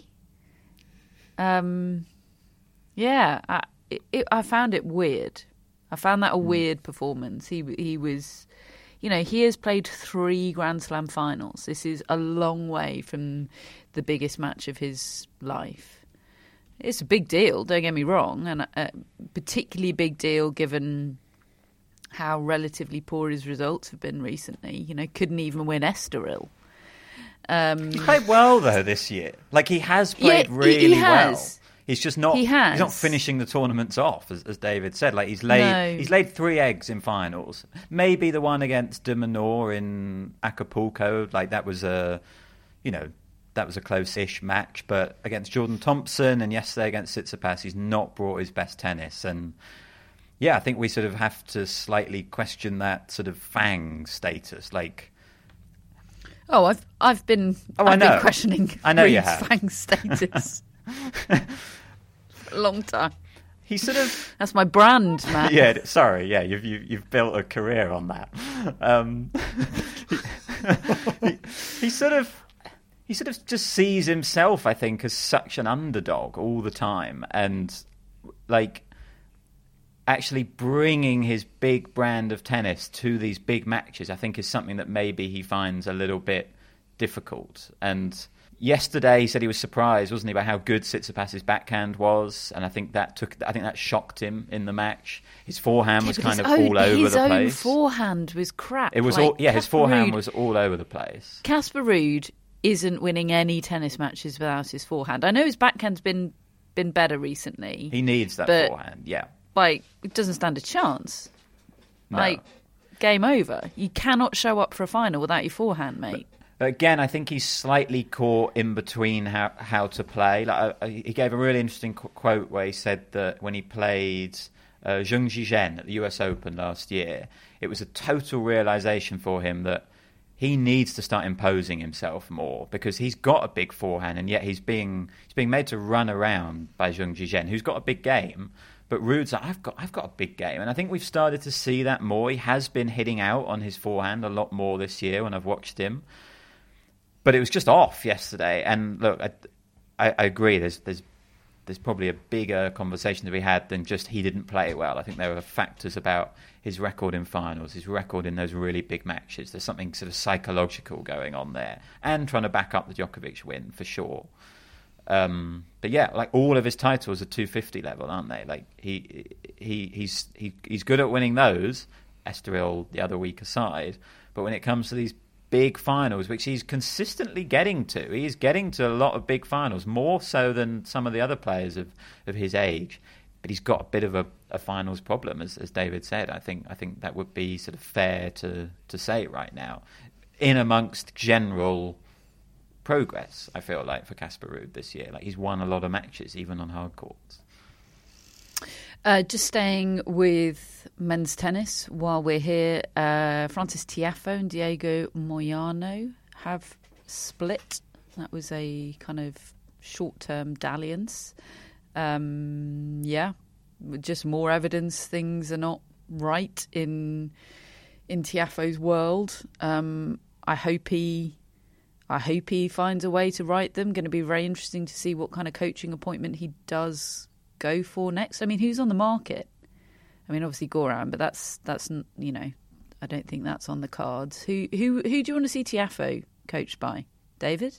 Um, yeah, I it, it, I found it weird. I found that a Hmm. weird performance. He he was, you know, he has played three Grand Slam finals. This is a long way from the biggest match of his life. It's a big deal, don't get me wrong, and a particularly big deal given how relatively poor his results have been recently. You know, couldn't even win Estoril. Um, He played well though this year. Like he has played Yeah, he- really he has. well. He's just not. He has. He's not finishing the tournaments off, as, as David said. Like he's laid. No. He's laid three eggs in finals. Maybe the one against De Minaur in Acapulco. Like that was a, you know, that was a close-ish match. But against Jordan Thompson and yesterday against Tsitsipas, he's not brought his best tennis. And yeah, I think we sort of have to slightly question that sort of Fang status. Like. oh, I've I've been Oh, I've I know. been questioning I know you Reed's have. Fang status for a long time. He sort of. That's my brand, man. Yeah, sorry. Yeah, you've you've, you've built a career on that. Um, he, he, he sort of he sort of just sees himself, I think, as such an underdog all the time, and like actually bringing his big brand of tennis to these big matches, I think, is something that maybe he finds a little bit difficult. And yesterday, he said he was surprised, wasn't he, by how good Tsitsipas's backhand was, and I think that took, I think that shocked him in the match. His forehand was but kind his of own- all over his the own place. forehand was crap. It was Like, all, yeah, his Casper forehand Ruud- was all over the place. Casper Ruud isn't winning any tennis matches without his forehand. I know his backhand's been been better recently. He needs that But- forehand, yeah. Like, it doesn't stand a chance. No. Like, game over. You cannot show up for a final without your forehand, mate. But again, I think he's slightly caught in between how, how to play. Like uh, he gave a really interesting qu- quote where he said that when he played uh, Zheng Zhizhen at the U S Open last year, it was a total realization for him that he needs to start imposing himself more because he's got a big forehand and yet he's being he's being made to run around by Zheng Zhizhen, who's got a big game. But Ruud's like, I've got, I've got a big game. And I think we've started to see that more. He has been hitting out on his forehand a lot more this year when I've watched him. But it was just off yesterday. And look, I, I, I agree. There's, there's, there's probably a bigger conversation to be had than just he didn't play well. I think there were factors about his record in finals, his record in those really big matches. There's something sort of psychological going on there. And trying to back up the Djokovic win, for sure. Um, but yeah, like all of his titles are two fifty level, aren't they? Like he he he's he, he's good at winning those. Estoril the other week aside, but when it comes to these big finals, which he's consistently getting to, he's getting to a lot of big finals, more so than some of the other players of, of his age. But he's got a bit of a, a finals problem, as, as David said. I think I think that would be sort of fair to to say right now, in amongst general progress, I feel like, for Casper Ruud this year. Like he's won a lot of matches, even on hard courts. Uh, just staying with men's tennis while we're here, uh, Francis Tiafoe and Diego Moyano have split. That was a kind of short-term dalliance. Um, yeah, just more evidence things are not right in in Tiafoe's world. Um, I hope he... I hope he finds a way to right them. Going to be very interesting to see what kind of coaching appointment he does go for next. I mean, who's on the market? I mean, obviously Goran, but that's that's you know, I don't think that's on the cards. Who who who do you want to see Tiafoe coached by? David?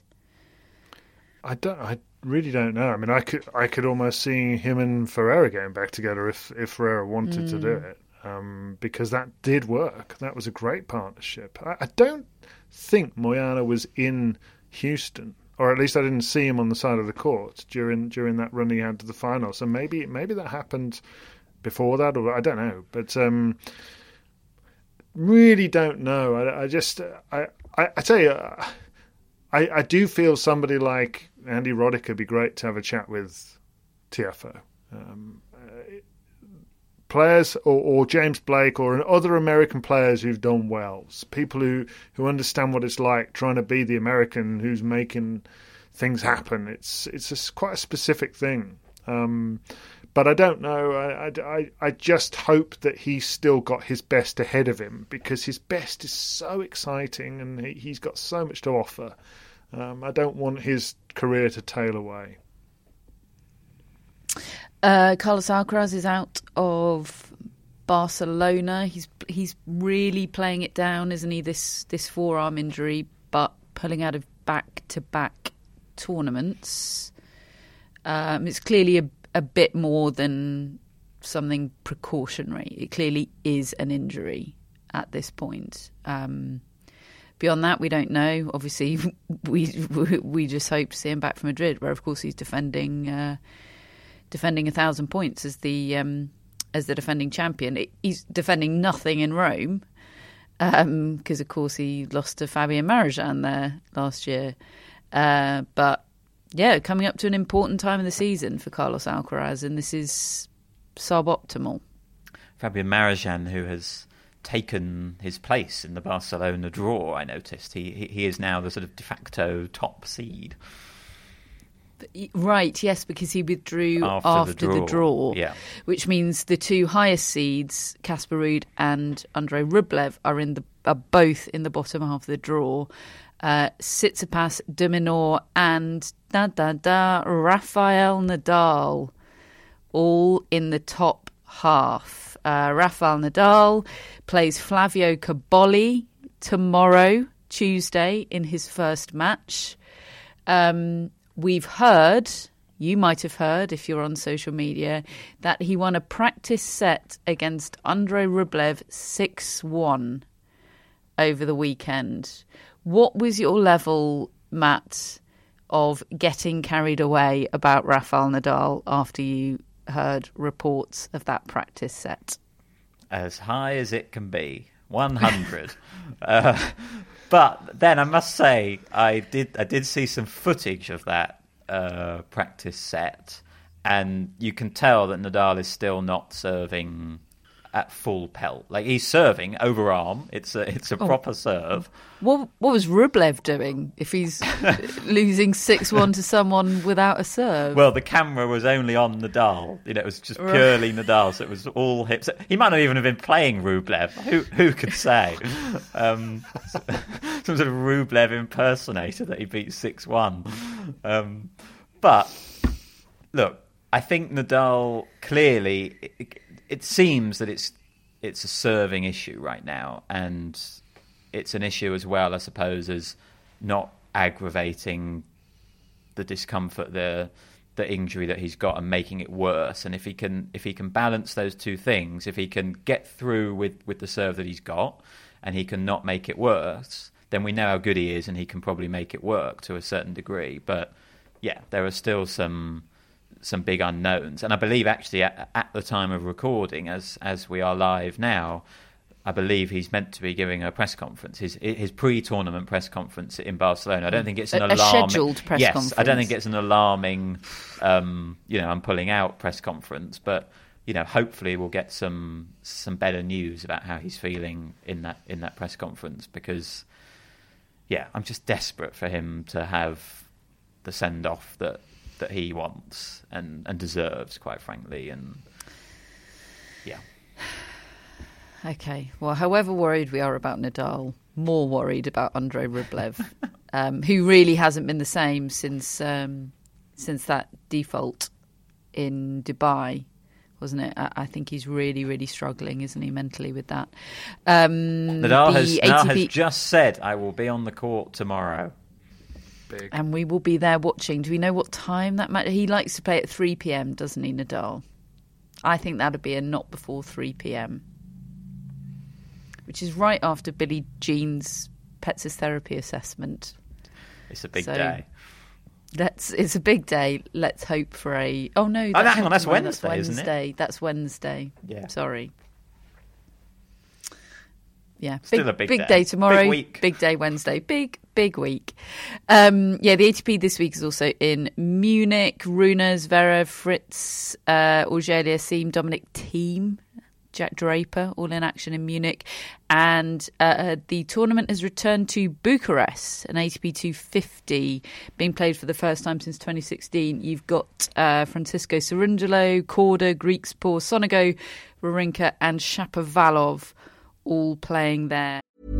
I don't. I really don't know. I mean, I could I could almost see him and Ferreira getting back together if if Ferreira wanted mm. to do it, um, because that did work. That was a great partnership. I, I don't think Moyano was in Houston, or at least I didn't see him on the side of the court during during that run he had to the final. So maybe maybe that happened before that, or I don't know. But um, really don't know. I, I just I, I I tell you, I, I do feel somebody like Andy Roddick would be great to have a chat with T F O. Um, uh, players or, or James Blake or other American players who've done well, people who, who understand what it's like trying to be the American who's making things happen. It's it's a, quite a specific thing. Um, but I don't know. I, I, I just hope that he's still got his best ahead of him, because his best is so exciting and he, he's got so much to offer. Um, I don't want his career to tail away. Uh, Carlos Alcaraz is out of Barcelona. He's he's really playing it down, isn't he? This this forearm injury, but pulling out of back to back tournaments. Um, it's clearly a, a bit more than something precautionary. It clearly is an injury at this point. Um, beyond that, we don't know. Obviously, we we just hope to see him back from Madrid, where of course he's defending. Uh, defending a thousand points as the um, as the defending champion. He's defending nothing in Rome because, um, of course, he lost to Fabian Marozsan there last year. Uh, but, yeah, coming up to an important time of the season for Carlos Alcaraz, and this is suboptimal. Fabian Marozsan, who has taken his place in the Barcelona draw, I noticed. He, he, he is now the sort of de facto top seed. Right, yes, because he withdrew after, after the, draw. the draw, yeah. Which means the two highest seeds, Casper Ruud and Andrei Rublev, are in the are both in the bottom half of the draw. Uh, Tsitsipas, de Minaur, and da da da Rafael Nadal, all in the top half. Uh, Rafael Nadal plays Flavio Cobolli tomorrow, Tuesday, in his first match. Um, We've heard, you might have heard if you're on social media, that he won a practice set against Andrei Rublev six one over the weekend. What was your level, Matt, of getting carried away about Rafael Nadal after you heard reports of that practice set? As high as it can be, one hundred. uh, But then I must say, I did I did see some footage of that uh, practice set, and you can tell that Nadal is still not serving at full pelt. Like, he's serving overarm. It's a it's a oh. proper serve. What what was Rublev doing if he's losing six one to someone without a serve? Well, the camera was only on Nadal. You know, it was just purely Nadal, so it was all hips. He might not even have been playing Rublev. Who who could say? Um, some sort of Rublev impersonator that he beat six one. Um, but look, I think Nadal clearly. It, It seems that it's it's a serving issue right now, and it's an issue as well, I suppose, as not aggravating the discomfort, the the injury that he's got, and making it worse. And if he can if he can balance those two things, if he can get through with, with the serve that he's got, and he can not make it worse, then we know how good he is, and he can probably make it work to a certain degree. But yeah, there are still some. some big unknowns, and I believe actually at, at the time of recording, as as we are live now, I believe he's meant to be giving a press conference, his his pre-tournament press conference in Barcelona. I don't think it's an a, alarming a scheduled press yes, conference. I don't think it's an alarming, um, you know, I'm pulling out press conference, but you know, hopefully we'll get some some better news about how he's feeling in that in that press conference, because yeah, I'm just desperate for him to have the send off that. that he wants and, and deserves, quite frankly, and yeah. Okay, well, however worried we are about Nadal, more worried about Andrei Rublev, um, who really hasn't been the same since um, since that default in Dubai, wasn't it? I, I think he's really, really struggling, isn't he, mentally with that. Um, Nadal, has, Nadal has just said, I will be on the court tomorrow. Big. And we will be there watching. Do we know what time that match? He likes to play at three p.m, doesn't he, Nadal? I think that'd be a not before three p.m, which is right after Billie Jean's Pets' therapy assessment. It's a big so day. Let's. It's a big day. Let's hope for a. Oh no! Oh, hang on, that's Wednesday, Wednesday, that's Wednesday, isn't it? That's Wednesday. Yeah. Sorry. yeah. Still big, a big, big day. day tomorrow. Big week. Big day Wednesday. Big, big week. Um, yeah, the A T P this week is also in Munich. Rune, Zverev, Fritz, uh, Auger-Aliassime, Dominic Thiem, Jack Draper, all in action in Munich. And uh, the tournament has returned to Bucharest, an A T P two fifty being played for the first time since twenty sixteen. You've got uh, Francisco Cerundolo, Korda, Griekspoor, Sonego, Wawrinka and Shapovalov all playing there.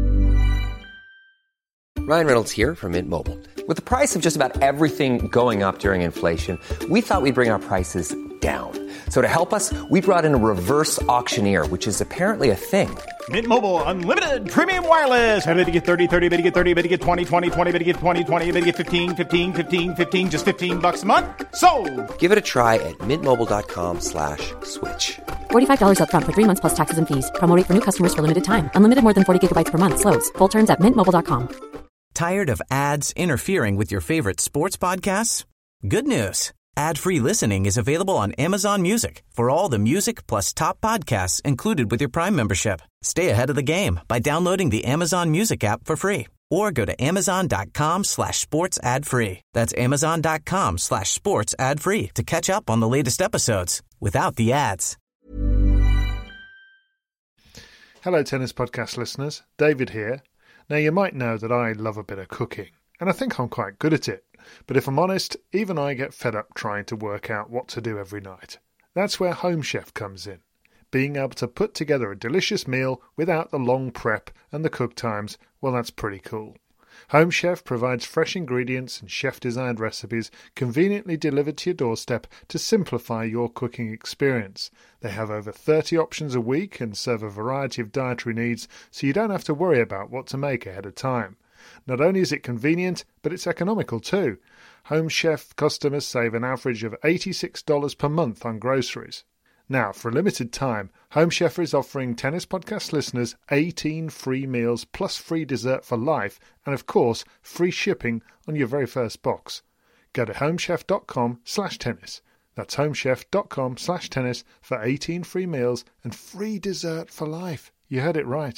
Ryan Reynolds here from Mint Mobile. With the price of just about everything going up during inflation, we thought we'd bring our prices down. So to help us, we brought in a reverse auctioneer, which is apparently a thing. Mint Mobile Unlimited Premium Wireless. How to get thirty, thirty, how to get thirty, how to get twenty, twenty, twenty, how to get twenty, twenty, how to get fifteen, fifteen, fifteen, fifteen, just fifteen bucks a month? Sold! Give it a try at mintmobile.com slash switch. forty-five dollars up front for three months plus taxes and fees. Promo rate for new customers for limited time. Unlimited more than forty gigabytes per month. Slows full terms at mint mobile dot com. Tired of ads interfering with your favorite sports podcasts? Good news. Ad-free listening is available on Amazon Music for all the music plus top podcasts included with your Prime membership. Stay ahead of the game by downloading the Amazon Music app for free or go to amazon.com slash sports ad free. That's amazon.com slash sports ad free to catch up on the latest episodes without the ads. Hello, Tennis Podcast listeners. David here. Now, you might know that I love a bit of cooking, and I think I'm quite good at it. But if I'm honest, even I get fed up trying to work out what to do every night. That's where Home Chef comes in. Being able to put together a delicious meal without the long prep and the cook times, well, that's pretty cool. Home Chef provides fresh ingredients and chef-designed recipes conveniently delivered to your doorstep to simplify your cooking experience. They have over thirty options a week and serve a variety of dietary needs, so you don't have to worry about what to make ahead of time. Not only is it convenient, but it's economical too. Home Chef customers save an average of eighty-six dollars per month on groceries. Now, for a limited time, Home Chef is offering Tennis Podcast listeners eighteen free meals plus free dessert for life and, of course, free shipping on your very first box. Go to homechef.com slash tennis. That's homechef.com slash tennis for eighteen free meals and free dessert for life. You heard it right.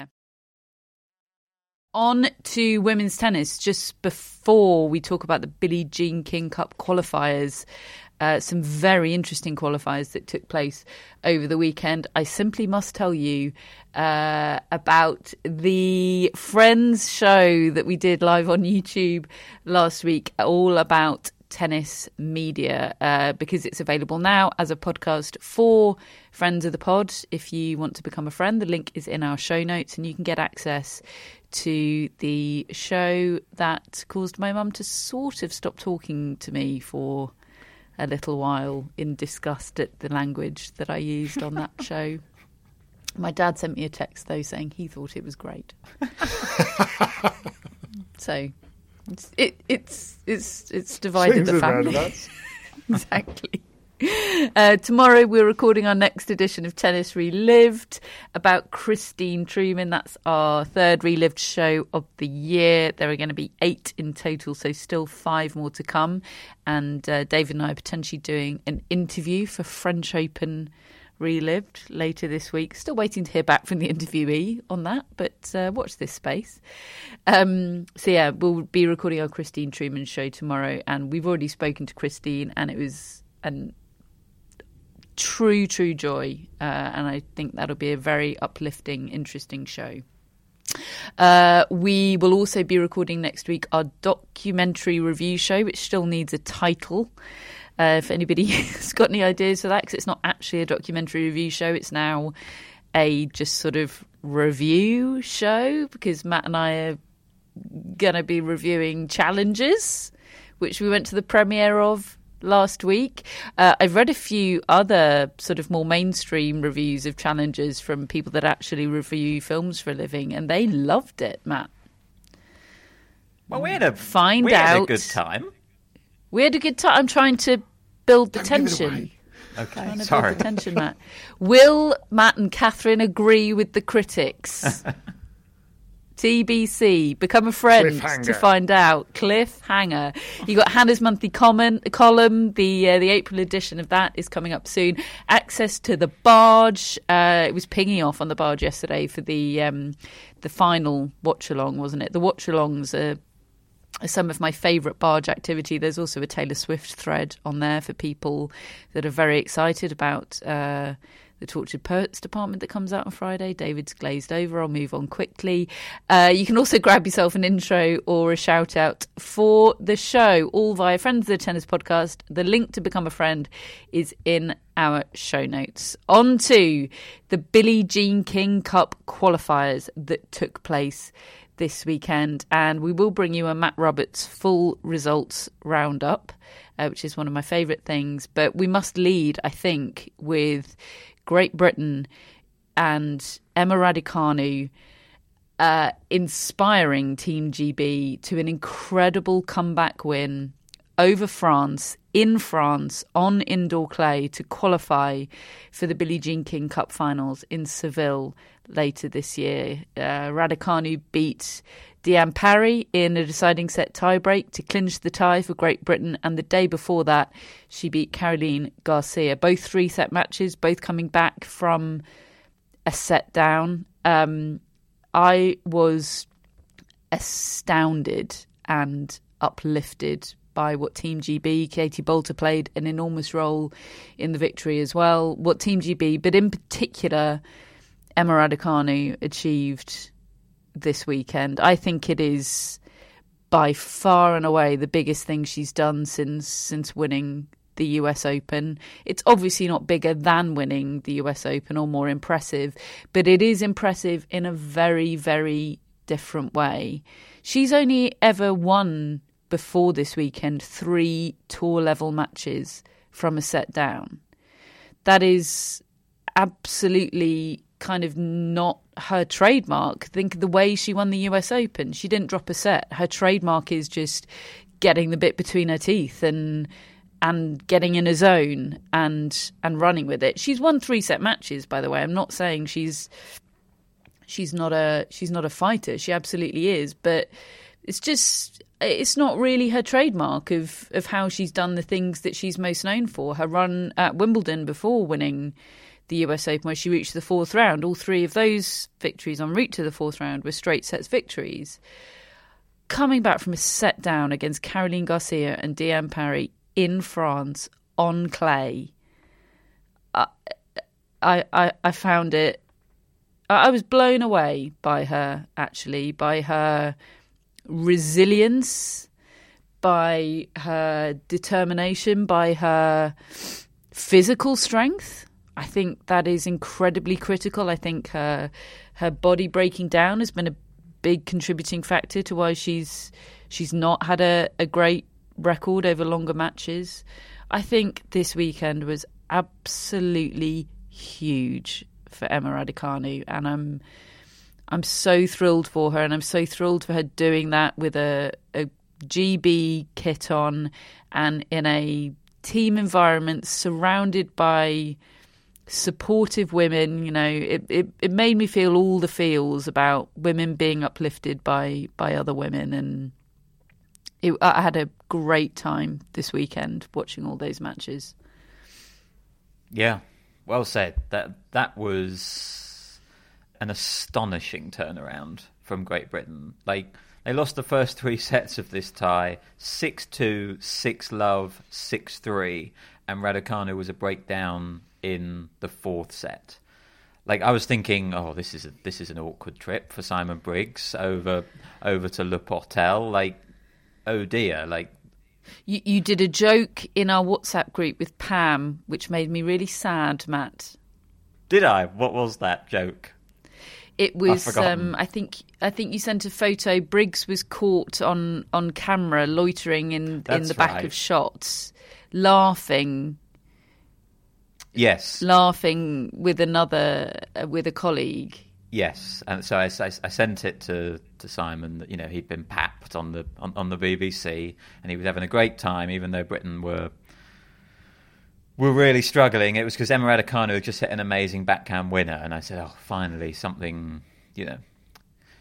On to women's tennis. Just before we talk about the Billie Jean King Cup qualifiers, uh, some very interesting qualifiers that took place over the weekend. I simply must tell you uh, about the Friends show that we did live on YouTube last week, all about tennis media, uh, because it's available now as a podcast for friends of the pod. If you want to become a friend, the link is in our show notes and you can get access to the show that caused my mum to sort of stop talking to me for a little while in disgust at the language that I used on that show. My dad sent me a text though saying he thought it was great. So it's it, it's it's it's divided Swings the and family. roundabouts. Exactly. Uh, tomorrow we're recording our next edition of Tennis Relived about Christine Trueman. That's our third Relived show of the year. There are going to be eight in total, so still five more to come. And uh, David and I are potentially doing an interview for French Open Relived later this week. Still waiting to hear back from the interviewee on that, but uh, watch this space. Um, so yeah, we'll be recording our Christine Trueman show tomorrow, and we've already spoken to Christine, and it was an true, true joy, uh, and I think that'll be a very uplifting, interesting show. Uh, we will also be recording next week our documentary review show, which still needs a title. Uh, if anybody has got any ideas for that, because it's not actually a documentary review show, it's now a just sort of review show, because Matt and I are going to be reviewing Challenges, which we went to the premiere of last week. Uh, I've read a few other sort of more mainstream reviews of Challenges from people that actually review films for a living, and they loved it, Matt. Well, we had a, Find we had out. a good time. We had a good time. I'm trying to build the Don't give it tension. away. Okay, Trying to sorry. build the tension, Matt. Will Matt and Catherine agree with the critics? T B C. Become a friend Cliffhanger. to find out. Cliffhanger. You got Hannah's monthly comment, column. The uh, the April edition of that is coming up soon. Access to the barge. Uh, it was pinging off on the barge yesterday for the um, the final watch along, wasn't it? The watch alongs are some of my favourite barge activity. There's also a Taylor Swift thread on there for people that are very excited about uh, the Tortured Poets Department that comes out on Friday. David's glazed over. I'll move on quickly. Uh, you can also grab yourself an intro or a shout out for the show, all via Friends of the Tennis Podcast. The link to become a friend is in our show notes. On to the Billie Jean King Cup qualifiers that took place this weekend, and we will bring you a Matt Roberts full results roundup, uh, which is one of my favourite things. But we must lead, I think, with Great Britain and Emma Raducanu uh, inspiring Team G B to an incredible comeback win over France, in France, on indoor clay to qualify for the Billie Jean King Cup finals in Seville later this year. Uh, Raducanu beat Diane Parry in a deciding set tiebreak to clinch the tie for Great Britain, and the day before that she beat Caroline Garcia. Both three-set matches, both coming back from a set down. Um, I was astounded and uplifted by what Team G B, Katie Boulter played an enormous role in the victory as well. What Team G B, but in particular Emma Raducanu, achieved this weekend. I think it is by far and away the biggest thing she's done since since winning the U S Open. It's obviously not bigger than winning the U S Open or more impressive, but it is impressive in a very, very different way. She's only ever won before this weekend three tour level matches from a set down. That is absolutely kind of not her trademark. Think of the way she won the U S Open. She didn't drop a set. Her trademark is just getting the bit between her teeth and and getting in a zone and and running with it. She's won three set matches, by the way. I'm not saying she's she's not a she's not a fighter. She absolutely is, but it's just it's not really her trademark of, of how she's done the things that she's most known for. Her run at Wimbledon before winning the U S Open, where she reached the fourth round. All three of those victories en route to the fourth round were straight sets victories. Coming back from a set down against Caroline Garcia and Diane Parry in France on clay, I, I, I found it... I was blown away by her, actually, by her resilience, by her determination, by her physical strength. I think that is incredibly critical. I think her her body breaking down has been a big contributing factor to why she's she's not had a, a great record over longer matches. I think this weekend was absolutely huge for Emma Raducanu, and I'm I'm so thrilled for her, and I'm so thrilled for her doing that with a, a G B kit on and in a team environment surrounded by supportive women. You know, it, it, it made me feel all the feels about women being uplifted by, by other women, and it, I had a great time this weekend watching all those matches. Yeah, well said. That that was an astonishing turnaround from Great Britain. Like, they lost the first three sets of this tie, six two, six love, six three, and Raducanu was a breakdown in the fourth set. Like, I was thinking, oh, this is a, this is an awkward trip for Simon Briggs over over to Le Portel. Like, oh dear, like. You, you did a joke in our WhatsApp group with Pam, which made me really sad, Matt. Did I? What was that joke? It was. Um, I think. I think you sent a photo. Briggs was caught on, on camera loitering in That's in the back right. of shots, laughing. Yes, laughing with another uh, with a colleague. Yes, and so I, I, I sent it to, to Simon that, you know, he'd been papped on the on, on the B B C and he was having a great time, even though Britain were were really struggling. It was because Emma Raducanu had just hit an amazing backhand winner, and I said, oh, finally something, you know,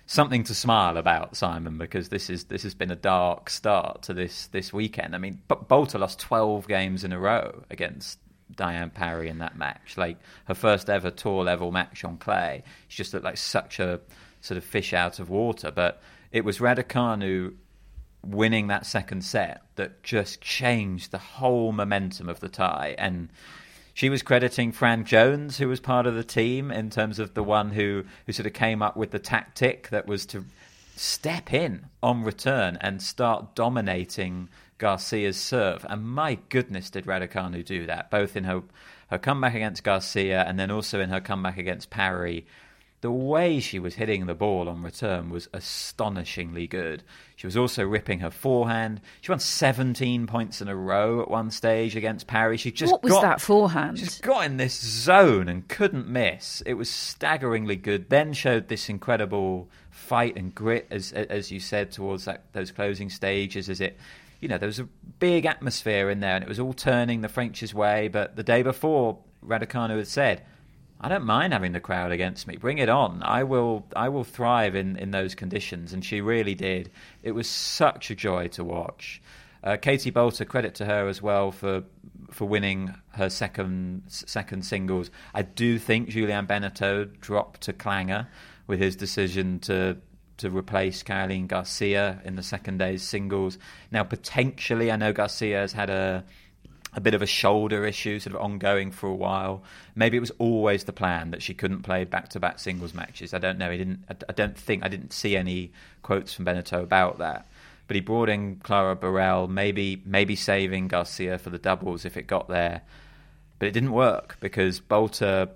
something to smile about, Simon, because this is this has been a dark start to this this weekend. I mean, Boulter lost twelve games in a row against Diane Parry in that match, like her first ever tour level match on clay. She just looked like such a sort of fish out of water. But it was Raducanu winning that second set that just changed the whole momentum of the tie. And she was crediting Fran Jones, who was part of the team, in terms of the one who, who sort of came up with the tactic that was to step in on return and start dominating Garcia's serve. And my goodness, did Raducanu do that, both in her, her comeback against Garcia and then also in her comeback against Parry. The way she was hitting the ball on return was astonishingly good. She was also ripping her forehand. She won seventeen points in a row at one stage against Parry. She just what was got, that forehand? She just got in this zone and couldn't miss. It was staggeringly good. Then showed this incredible fight and grit, as as you said, towards that, those closing stages. As it, you know, there was a big atmosphere in there, and it was all turning the French's way. But the day before, Raducanu had said, I don't mind having the crowd against me. Bring it on. I will I will thrive in, in those conditions. And she really did. It was such a joy to watch. Uh, Katie Boulter, credit to her as well for for winning her second second singles. I do think Julien Benneteau dropped to clanger with his decision to to replace Caroline Garcia in the second day's singles. Now, potentially, I know Garcia has had a... a bit of a shoulder issue sort of ongoing for a while. Maybe it was always the plan that she couldn't play back-to-back singles matches. I don't know. He didn't. I don't think I didn't see any quotes from Benneteau about that. But he brought in Clara Burrell, maybe maybe saving Garcia for the doubles if it got there. But it didn't work because Boulter,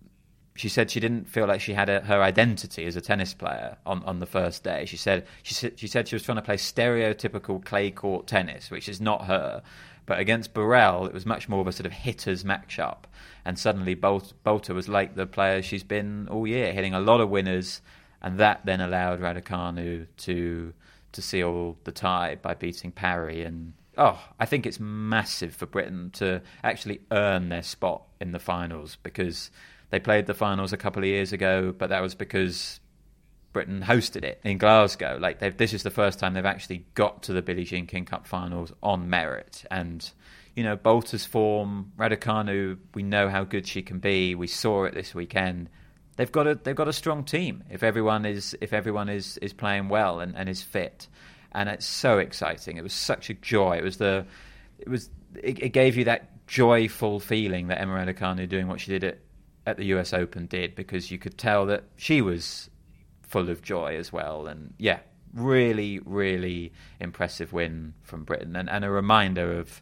she said she didn't feel like she had a, her identity as a tennis player on, on the first day. She said she said she said she was trying to play stereotypical clay court tennis, which is not her. But against Burrell, it was much more of a sort of hitter's matchup. And suddenly Boulter was like the player she's been all year, hitting a lot of winners. And that then allowed Raducanu to to seal the tie by beating Parry. And, oh, I think it's massive for Britain to actually earn their spot in the finals, because they played the finals a couple of years ago, but that was because Britain hosted it in Glasgow. Like this is the first time they've actually got to the Billie Jean King Cup finals on merit. And, you know, Boulter's form, Raducanu, we know how good she can be. We saw it this weekend. They've got a they've got a strong team if everyone is if everyone is, is playing well and, and is fit. And it's so exciting. It was such a joy. It was the it was it, it gave you that joyful feeling that Emma Raducanu doing what she did at, at the U S Open did, because you could tell that she was full of joy as well. And yeah, really, really impressive win from Britain, and, and a reminder of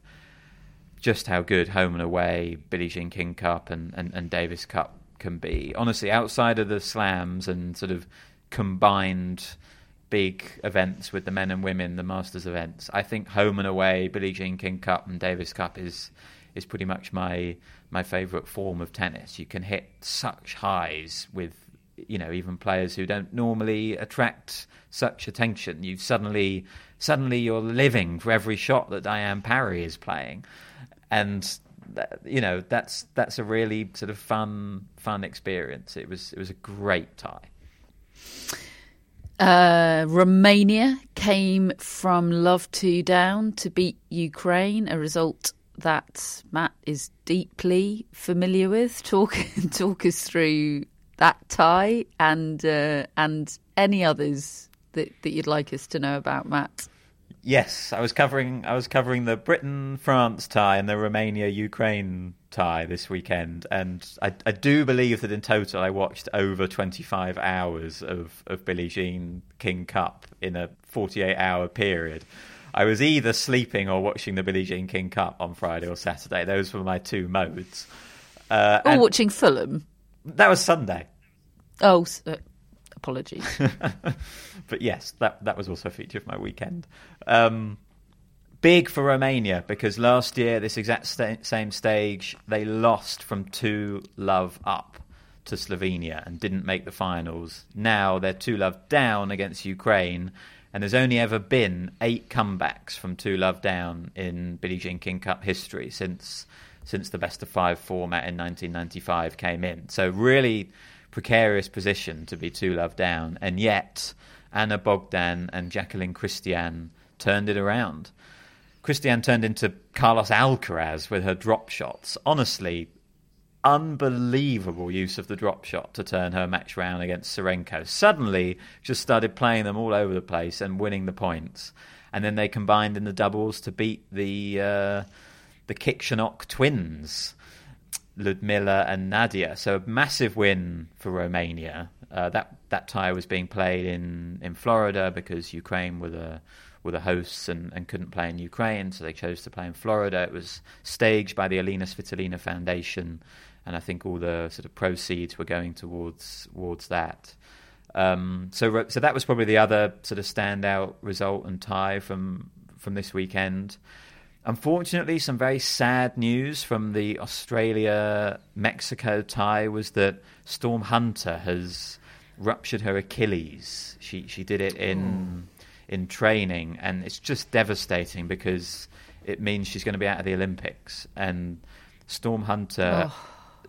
just how good home and away Billie Jean King Cup and, and, and Davis Cup can be. Honestly, outside of the slams and sort of combined big events with the men and women, the Masters events, I think home and away Billie Jean King Cup and Davis Cup is is pretty much my my favourite form of tennis. You can hit such highs with, you know, even players who don't normally attract such attention. You suddenly, suddenly you're living for every shot that Diane Parry is playing, and that, you know, that's that's a really sort of fun, fun experience. It was it was a great tie. Uh, Romania came from love two down to beat Ukraine, a result that Matt is deeply familiar with. Talk talk us through that tie and uh, and any others that, that you'd like us to know about, Matt. Yes, I was covering I was covering the Britain-France tie and the Romania-Ukraine tie this weekend, and I, I do believe that in total I watched over twenty-five hours of, of Billie Jean King Cup in a forty-eight hour period. I was either sleeping or watching the Billie Jean King Cup on Friday or Saturday. Those were my two modes. Uh, or watching Fulham. That was Sunday. Oh, uh, apologies. But yes, that that was also a feature of my weekend. Um, big for Romania, because last year, this exact sta- same stage, they lost from two love up to Slovenia and didn't make the finals. Now they're two love down against Ukraine, and there's only ever been eight comebacks from two love down in Billie Jean King Cup history since since the best of five format in nineteen ninety-five came in. So really, precarious position to be two love down, and yet Anna Bogdan and Jacqueline Christian turned it around. Christian turned into Carlos Alcaraz with her drop shots. Honestly, unbelievable use of the drop shot to turn her match round against Serenko. Suddenly, just started playing them all over the place and winning the points. And then they combined in the doubles to beat the uh, the Kichenok twins, Ludmila and Nadia. So a massive win for Romania. Uh, that that tie was being played in, in Florida because Ukraine were the were the hosts and, and couldn't play in Ukraine, so they chose to play in Florida. It was staged by the Alina Svitolina Foundation, and I think all the sort of proceeds were going towards towards that. Um, so so that was probably the other sort of standout result and tie from from this weekend. Unfortunately, some very sad news from the Australia-Mexico tie was that Storm Hunter has ruptured her Achilles. She she did it in oh. in training, and it's just devastating because it means she's going to be out of the Olympics. And Storm Hunter, oh.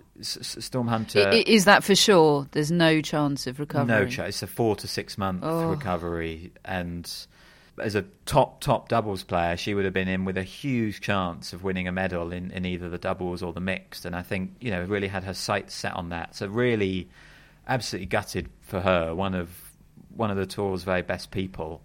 S- Storm Hunter, I, is that for sure? There's no chance of recovery. No chance. It's a four to six month oh. recovery, and as a top, top doubles player, she would have been in with a huge chance of winning a medal in, in either the doubles or the mixed. And I think, you know, really had her sights set on that. So really, absolutely gutted for her, one of one of the tour's very best people.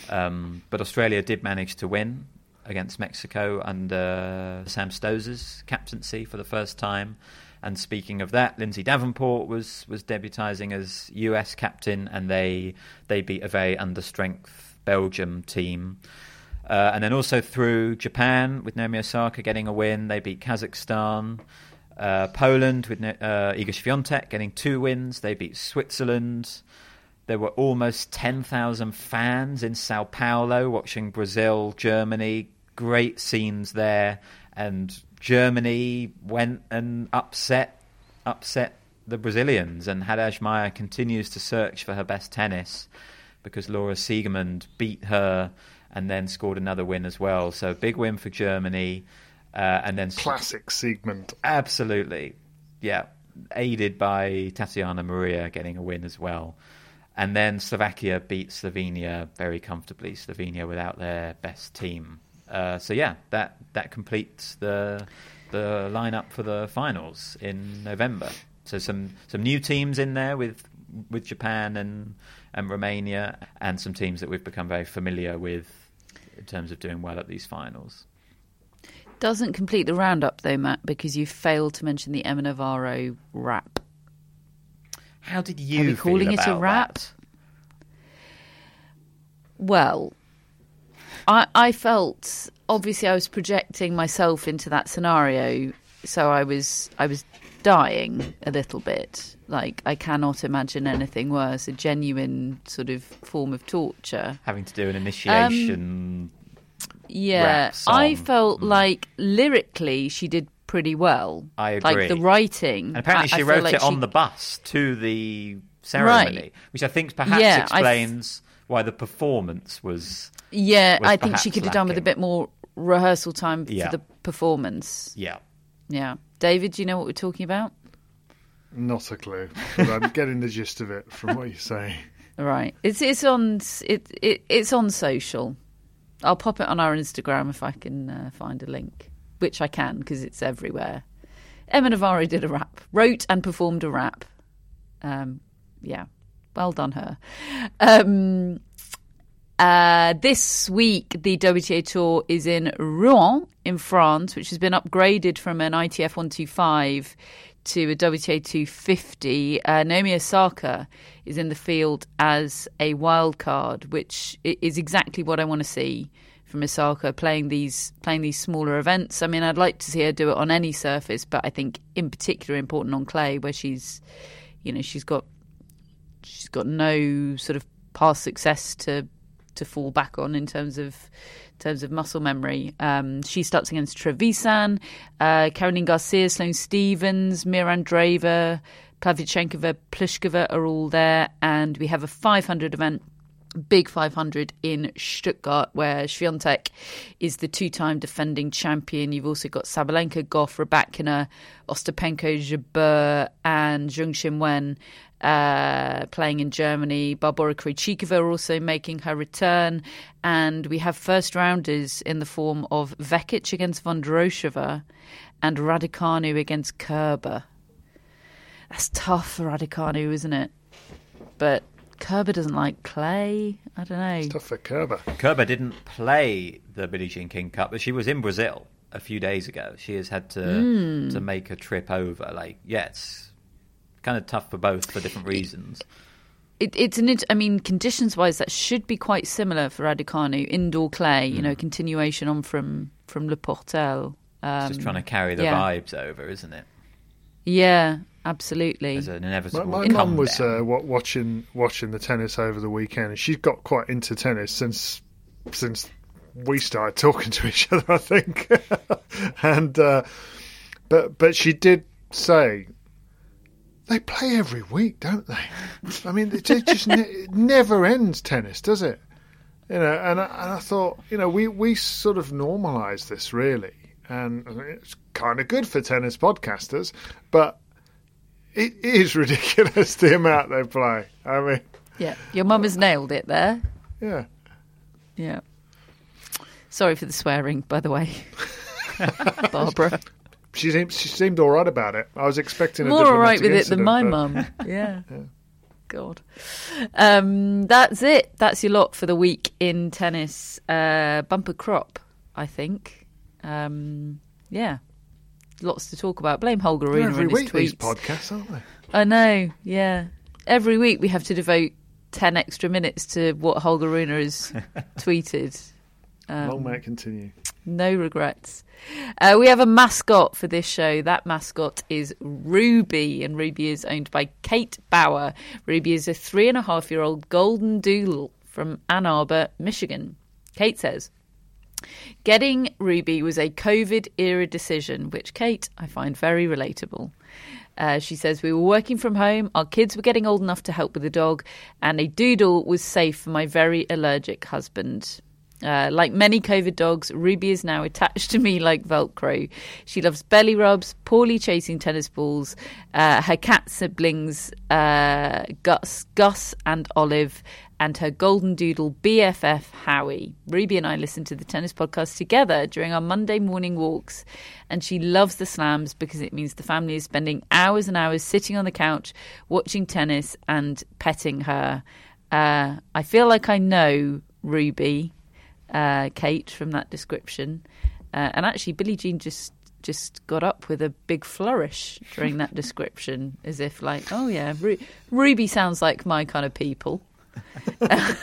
Um, but Australia did manage to win against Mexico under Sam Stosur's captaincy for the first time. And speaking of that, Lindsay Davenport was, was debutising as U S captain, and they they beat a very understrength Belgium team. Uh, and then also through Japan with Naomi Osaka getting a win. They beat Kazakhstan. Uh, Poland with uh, Iga Świątek getting two wins. They beat Switzerland. There were almost ten thousand fans in Sao Paulo watching Brazil, Germany. Great scenes there. And Germany went and upset upset the Brazilians. And Haddad Maia continues to search for her best tennis, because Laura Siegemund beat her and then scored another win as well. So big win for Germany. Uh, and then classic Siegemund. Absolutely. Yeah. Aided by Tatiana Maria getting a win as well. And then Slovakia beat Slovenia very comfortably. Slovenia without their best team. Uh, so yeah, that, that completes the the lineup for the finals in November. So some, some new teams in there with with Japan and and Romania, and some teams that we've become very familiar with in terms of doing well at these finals. Doesn't complete the roundup though, Matt, because you failed to mention the Emma Navarro rap. How did you Are we feel calling about it a rap? that? Well, I, I felt, obviously I was projecting myself into that scenario, so I was I was dying a little bit. Like, I cannot imagine anything worse, a genuine sort of form of torture. Having to do an initiation um, yeah, rap song. I felt mm. like lyrically she did pretty well. I agree. Like the writing. And apparently I, she I wrote like it she... on the bus to the ceremony, right. which I think perhaps yeah, explains f- why the performance was Yeah, was I think she could have done with a lacking. bit more rehearsal time Yeah. for the performance. Yeah. Yeah. David, do you know what we're talking about? Not a clue, but I'm getting the gist of it from what you say. Right. It's it's on it, it it's on social. I'll pop it on our Instagram if I can uh, find a link, which I can because it's everywhere. Emma Navarro did a rap, wrote and performed a rap. Um, yeah, well done her. Um, uh, this week, the W T A Tour is in Rouen in France, which has been upgraded from an I T F one twenty-five to a W T A two fifty. Uh, Naomi Osaka is in the field as a wild card, which is exactly what I want to see from Osaka, playing these playing these smaller events. I mean, I'd like to see her do it on any surface, but I think in particular important on clay, where she's, you know, she's got she's got no sort of past success to to fall back on in terms of in terms of muscle memory. Um, she starts against Trevisan, uh, Caroline Garcia, Sloane Stephens, Mira Andreeva, Pavlyuchenkova, Pliskova are all there, and we have a five hundred event big five hundred in Stuttgart, where Swiatek is the two-time defending champion. You've also got Sabalenka, Goff, Rybakina, Ostapenko, Jabeur and Zheng Qinwen uh, playing in Germany. Barbora Krejcikova also making her return. And we have first-rounders in the form of Vekic against Vondrousova and Raducanu against Kerber. That's tough for Raducanu, isn't it? But Kerber doesn't like clay. I don't know. It's tough for Kerber. Kerber didn't play the Billie Jean King Cup, but she was in Brazil a few days ago. She has had to mm. to make a trip over. Like, yeah, it's kind of tough for both for different reasons. It, it's an. I mean, conditions-wise, that should be quite similar for Raducanu. Indoor clay, mm. you know, continuation on from from Le Portel. Um, it's just trying to carry the yeah. vibes over, isn't it? Yeah. Absolutely. As an inevitable my my mum was uh, watching watching the tennis over the weekend, and she's got quite into tennis since since we started talking to each other, I think. and uh, but but she did say they play every week, don't they? I mean, it just ne- it never ends, tennis, does it? You know, and I, and I thought, you know, we we sort of normalise this really, and it's kind of good for tennis podcasters, but it is ridiculous the amount they play. I mean, yeah, your mum has nailed it there. Yeah, yeah. Sorry for the swearing, by the way, Barbara. She seemed she seemed all right about it. I was expecting a more all right with it incident, than my but... mum. Yeah. yeah. God. Um, that's it. That's your lot for the week in tennis. Uh, bumper crop, I think. Um, yeah. Lots to talk about. Blame Holger Rune every and his week tweets. These podcasts, aren't they? I know, yeah. Every week we have to devote ten extra minutes to what Holger Rune has tweeted. Um, Long may it continue. No regrets. Uh, we have a mascot for this show. That mascot is Ruby, and Ruby is owned by Kate Bauer. Ruby is a three and a half year old golden doodle from Ann Arbor, Michigan. Kate says, getting Ruby was a COVID-era decision, which, Kate, I find very relatable. Uh, she says, we were working from home, our kids were getting old enough to help with the dog, and a doodle was safe for my very allergic husband. Uh, like many COVID dogs, Ruby is now attached to me like Velcro. She loves belly rubs, poorly chasing tennis balls, uh, her cat siblings, uh, Gus, Gus and Olive, and her golden doodle B F F, Howie. Ruby and I listen to the tennis podcast together during our Monday morning walks, and she loves the slams because it means the family is spending hours and hours sitting on the couch, watching tennis and petting her. Uh, I feel like I know Ruby, uh, Kate, from that description. Uh, and actually, Billie Jean just just got up with a big flourish during that description, as if like, oh yeah, Ru- Ruby sounds like my kind of people. uh,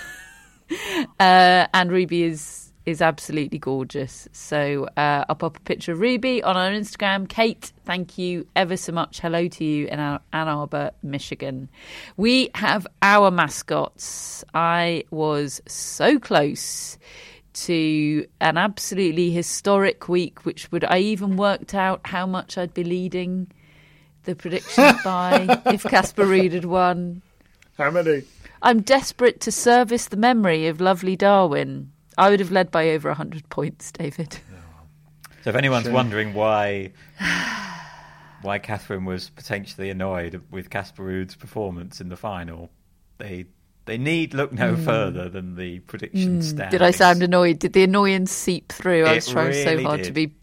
and Ruby is is absolutely gorgeous. So uh, I'll pop a picture of Ruby on our Instagram. Kate, thank you ever so much. Hello to you in our Ann Arbor, Michigan. We have our mascots. I was so close to an absolutely historic week, which would I even worked out how much I'd be leading the predictions by if Casper Ruud had won. How many? I'm desperate to service the memory of lovely Darwin. I would have led by over one hundred points, David. So if anyone's sure. wondering why why Catherine was potentially annoyed with Casper Ruud's performance in the final, they they need look no mm. further than the prediction mm. standings. Did I sound annoyed? Did the annoyance seep through? I was it trying really so hard did. to be...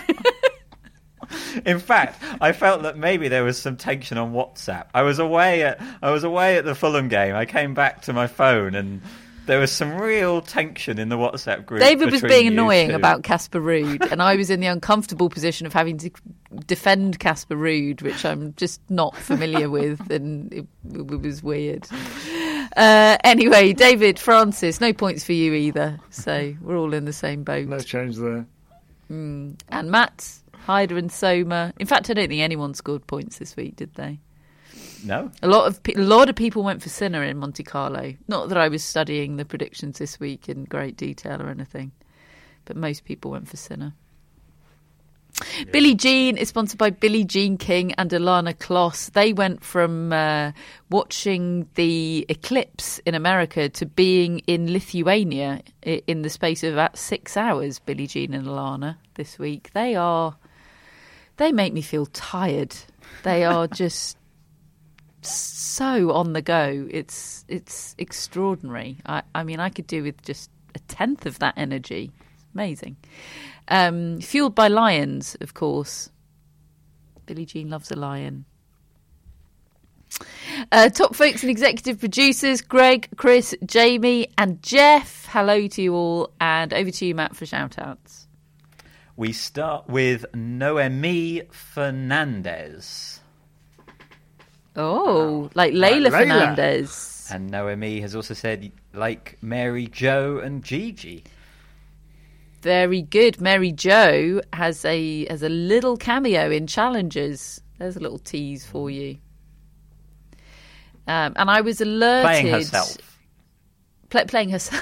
In fact, I felt that maybe there was some tension on WhatsApp. I was away at I was away at the Fulham game. I came back to my phone and there was some real tension in the WhatsApp group. David was being annoying two. about Casper Ruud, and I was in the uncomfortable position of having to defend Casper Ruud, which I'm just not familiar with, and it, it was weird. Uh, anyway, David, Francis, no points for you either, so we're all in the same boat. No change there. Mm. And Matt, Hyder and Soma. In fact, I don't think anyone scored points this week, did they? No. A lot of pe- a lot of people went for Sinner in Monte Carlo. Not that I was studying the predictions this week in great detail or anything, but most people went for Sinner. Billie Jean is sponsored by Billie Jean King and Ilana Kloss. They went from uh, watching the eclipse in America to being in Lithuania in the space of about six hours, Billie Jean and Ilana, this week. They are... They make me feel tired. They are just so on the go. It's it's extraordinary. I, I mean, I could do with just a tenth of that energy. Amazing. Um, fueled by lions, of course. Billie Jean loves a lion. Uh, top folks and executive producers, Greg, Chris, Jamie and Jeff. Hello to you all. And over to you, Matt, for shout-outs. We start with Noemi Fernandez. Oh, wow. Like Layla, like Layla Fernandez. And Noemi has also said, like Mary Jo and Gigi. Very good. Mary Jo has a has a little cameo in Challenges. There's a little tease for you. Um, and I was alerted... Playing herself. Play, playing herself.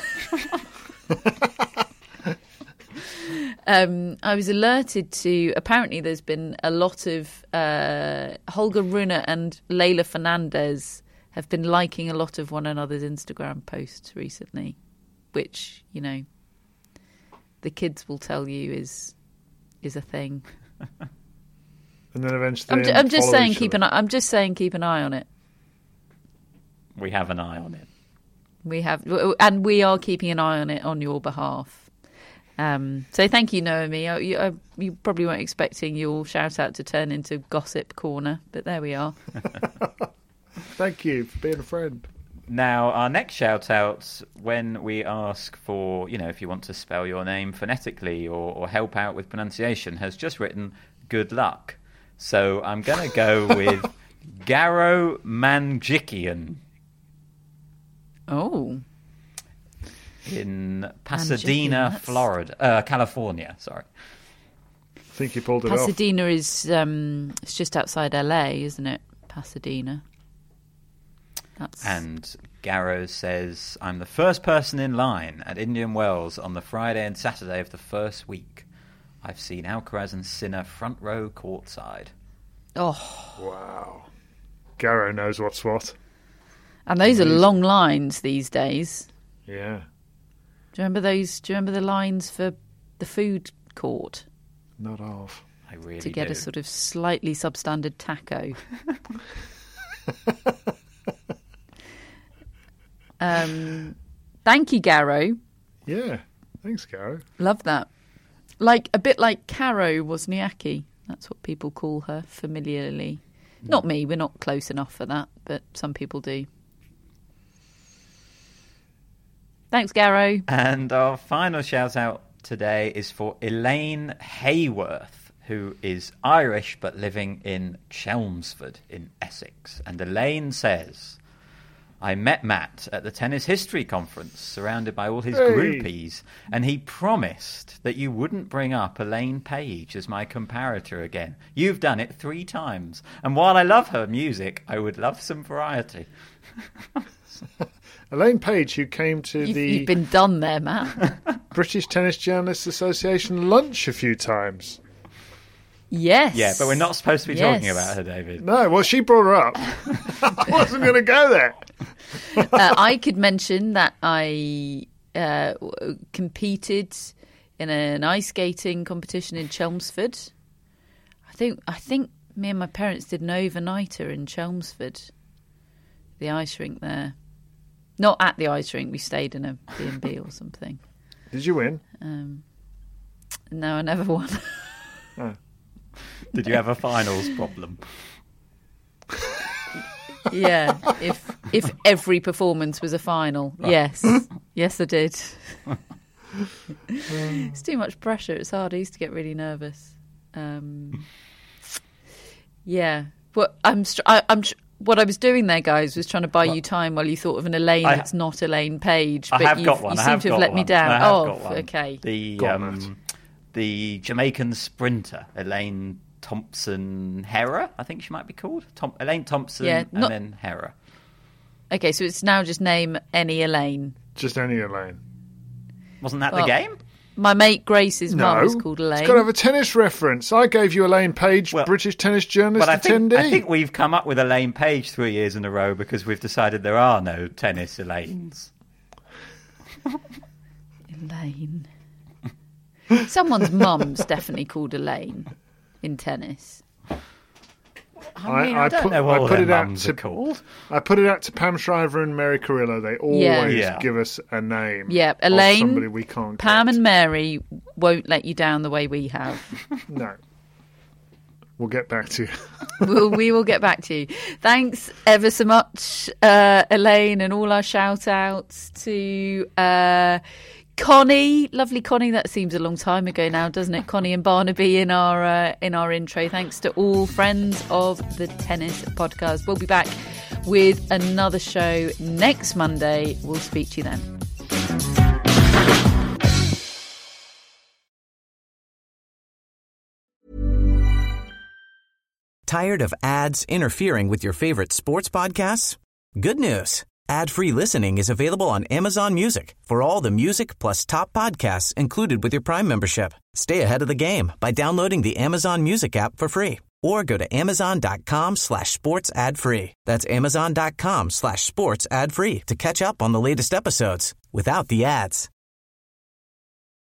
um, I was alerted to... Apparently there's been a lot of... Uh, Holger Rune and Layla Fernandez have been liking a lot of one another's Instagram posts recently. Which, you know... the kids will tell you is is a thing. And then eventually, I'm, ju- I'm just saying keep an eye, I'm just saying keep an eye on it. We have an eye on it. We have, and we are keeping an eye on it on your behalf. Um, so thank you, Naomi. You, uh, you probably weren't expecting your shout out to turn into gossip corner, but there we are. Thank you for being a friend. Now, our next shout-out, when we ask for, you know, if you want to spell your name phonetically or, or help out with pronunciation, has just written, good luck. So I'm going to go with Garo Manjikian. Oh. In Pasadena, Florida. Uh, California, sorry. I think you pulled it Pasadena off. Pasadena is um, it's just outside L A, isn't it? Pasadena. That's... And Garrow says, I'm the first person in line at Indian Wells on the Friday and Saturday of the first week. I've seen Alcaraz and Sinner front row courtside. Oh. Wow. Garrow knows what's what. And those Amazing. Are long lines these days. Yeah. Do you remember those? Do you remember the lines for the food court? Not off. I really To get do. a sort of slightly substandard taco. Um, thank you, Garrow. Yeah, thanks, Garrow. Love that. Like a bit like Caro Wozniacki. That's what people call her familiarly. Mm. Not me. We're not close enough for that, but some people do. Thanks, Garrow. And our final shout out today is for Elaine Hayworth, who is Irish but living in Chelmsford in Essex. And Elaine says, I met Matt at the Tennis History Conference, surrounded by all his hey. groupies, and he promised that you wouldn't bring up Elaine Page as my comparator again. You've done it three times, and while I love her music, I would love some variety. Elaine Page, who came to you've, the... You've been done there, Matt. British Tennis Journalists Association lunch a few times. Yes. Yeah, but we're not supposed to be yes. talking about her, David. No, well, she brought her up. I wasn't going to go there. uh, I could mention that I uh, competed in an ice skating competition in Chelmsford. I think I think me and my parents did an overnighter in Chelmsford, the ice rink there. Not at the ice rink. We stayed in a B and B or something. Did you win? Um, no, I never won. Oh. Did you have a finals problem? Yeah, if if every performance was a final, yes, yes, I did. It's too much pressure. It's hard. I used to get really nervous. Um, yeah, what I'm str- I, I'm tr- what I was doing there, guys, was trying to buy you time while you thought of an Elaine I, that's not Elaine Page. I but have you've, got one. You I seem have to have got let one. me down. I have oh, got one. okay. The on, um, the Jamaican sprinter Elaine Thompson Hera, I think she might be called. Tom- Elaine Thompson yeah, not- and then Hera. Okay, so it's now just name any Elaine. Just any Elaine. Wasn't that well, the game? My mate Grace's No, mum is called Elaine. It's got to have a tennis reference. I gave you Elaine Page, Well, British tennis journalist But I think, attendee. I think we've come up with Elaine Page three years in a row because we've decided there are no tennis Elaines. Elaine. Someone's mum's definitely called Elaine in tennis. I mean, I, I don't put, know what I all put their it out mums to, are called. I put it out to Pam Shriver and Mary Carrillo. They always Yeah. Yeah. give us a name. Yeah, of Elaine, somebody we can't Pam get. and Mary won't let you down the way we have. No. We'll get back to you. we'll, we will get back to you. Thanks ever so much, uh, Elaine, and all our shout outs to uh, Connie, lovely Connie. That seems a long time ago now, doesn't it? Connie and Barnaby in our uh, in our intro. Thanks to all friends of the Tennis Podcast. We'll be back with another show next Monday. We'll speak to you then. Tired of ads interfering with your favorite sports podcasts? Good news. Ad-free listening is available on Amazon Music for all the music plus top podcasts included with your Prime membership. Stay ahead of the game by downloading the Amazon Music app for free or go to amazon.com slash sports ad free. That's amazon.com slash sports ad free to catch up on the latest episodes without the ads.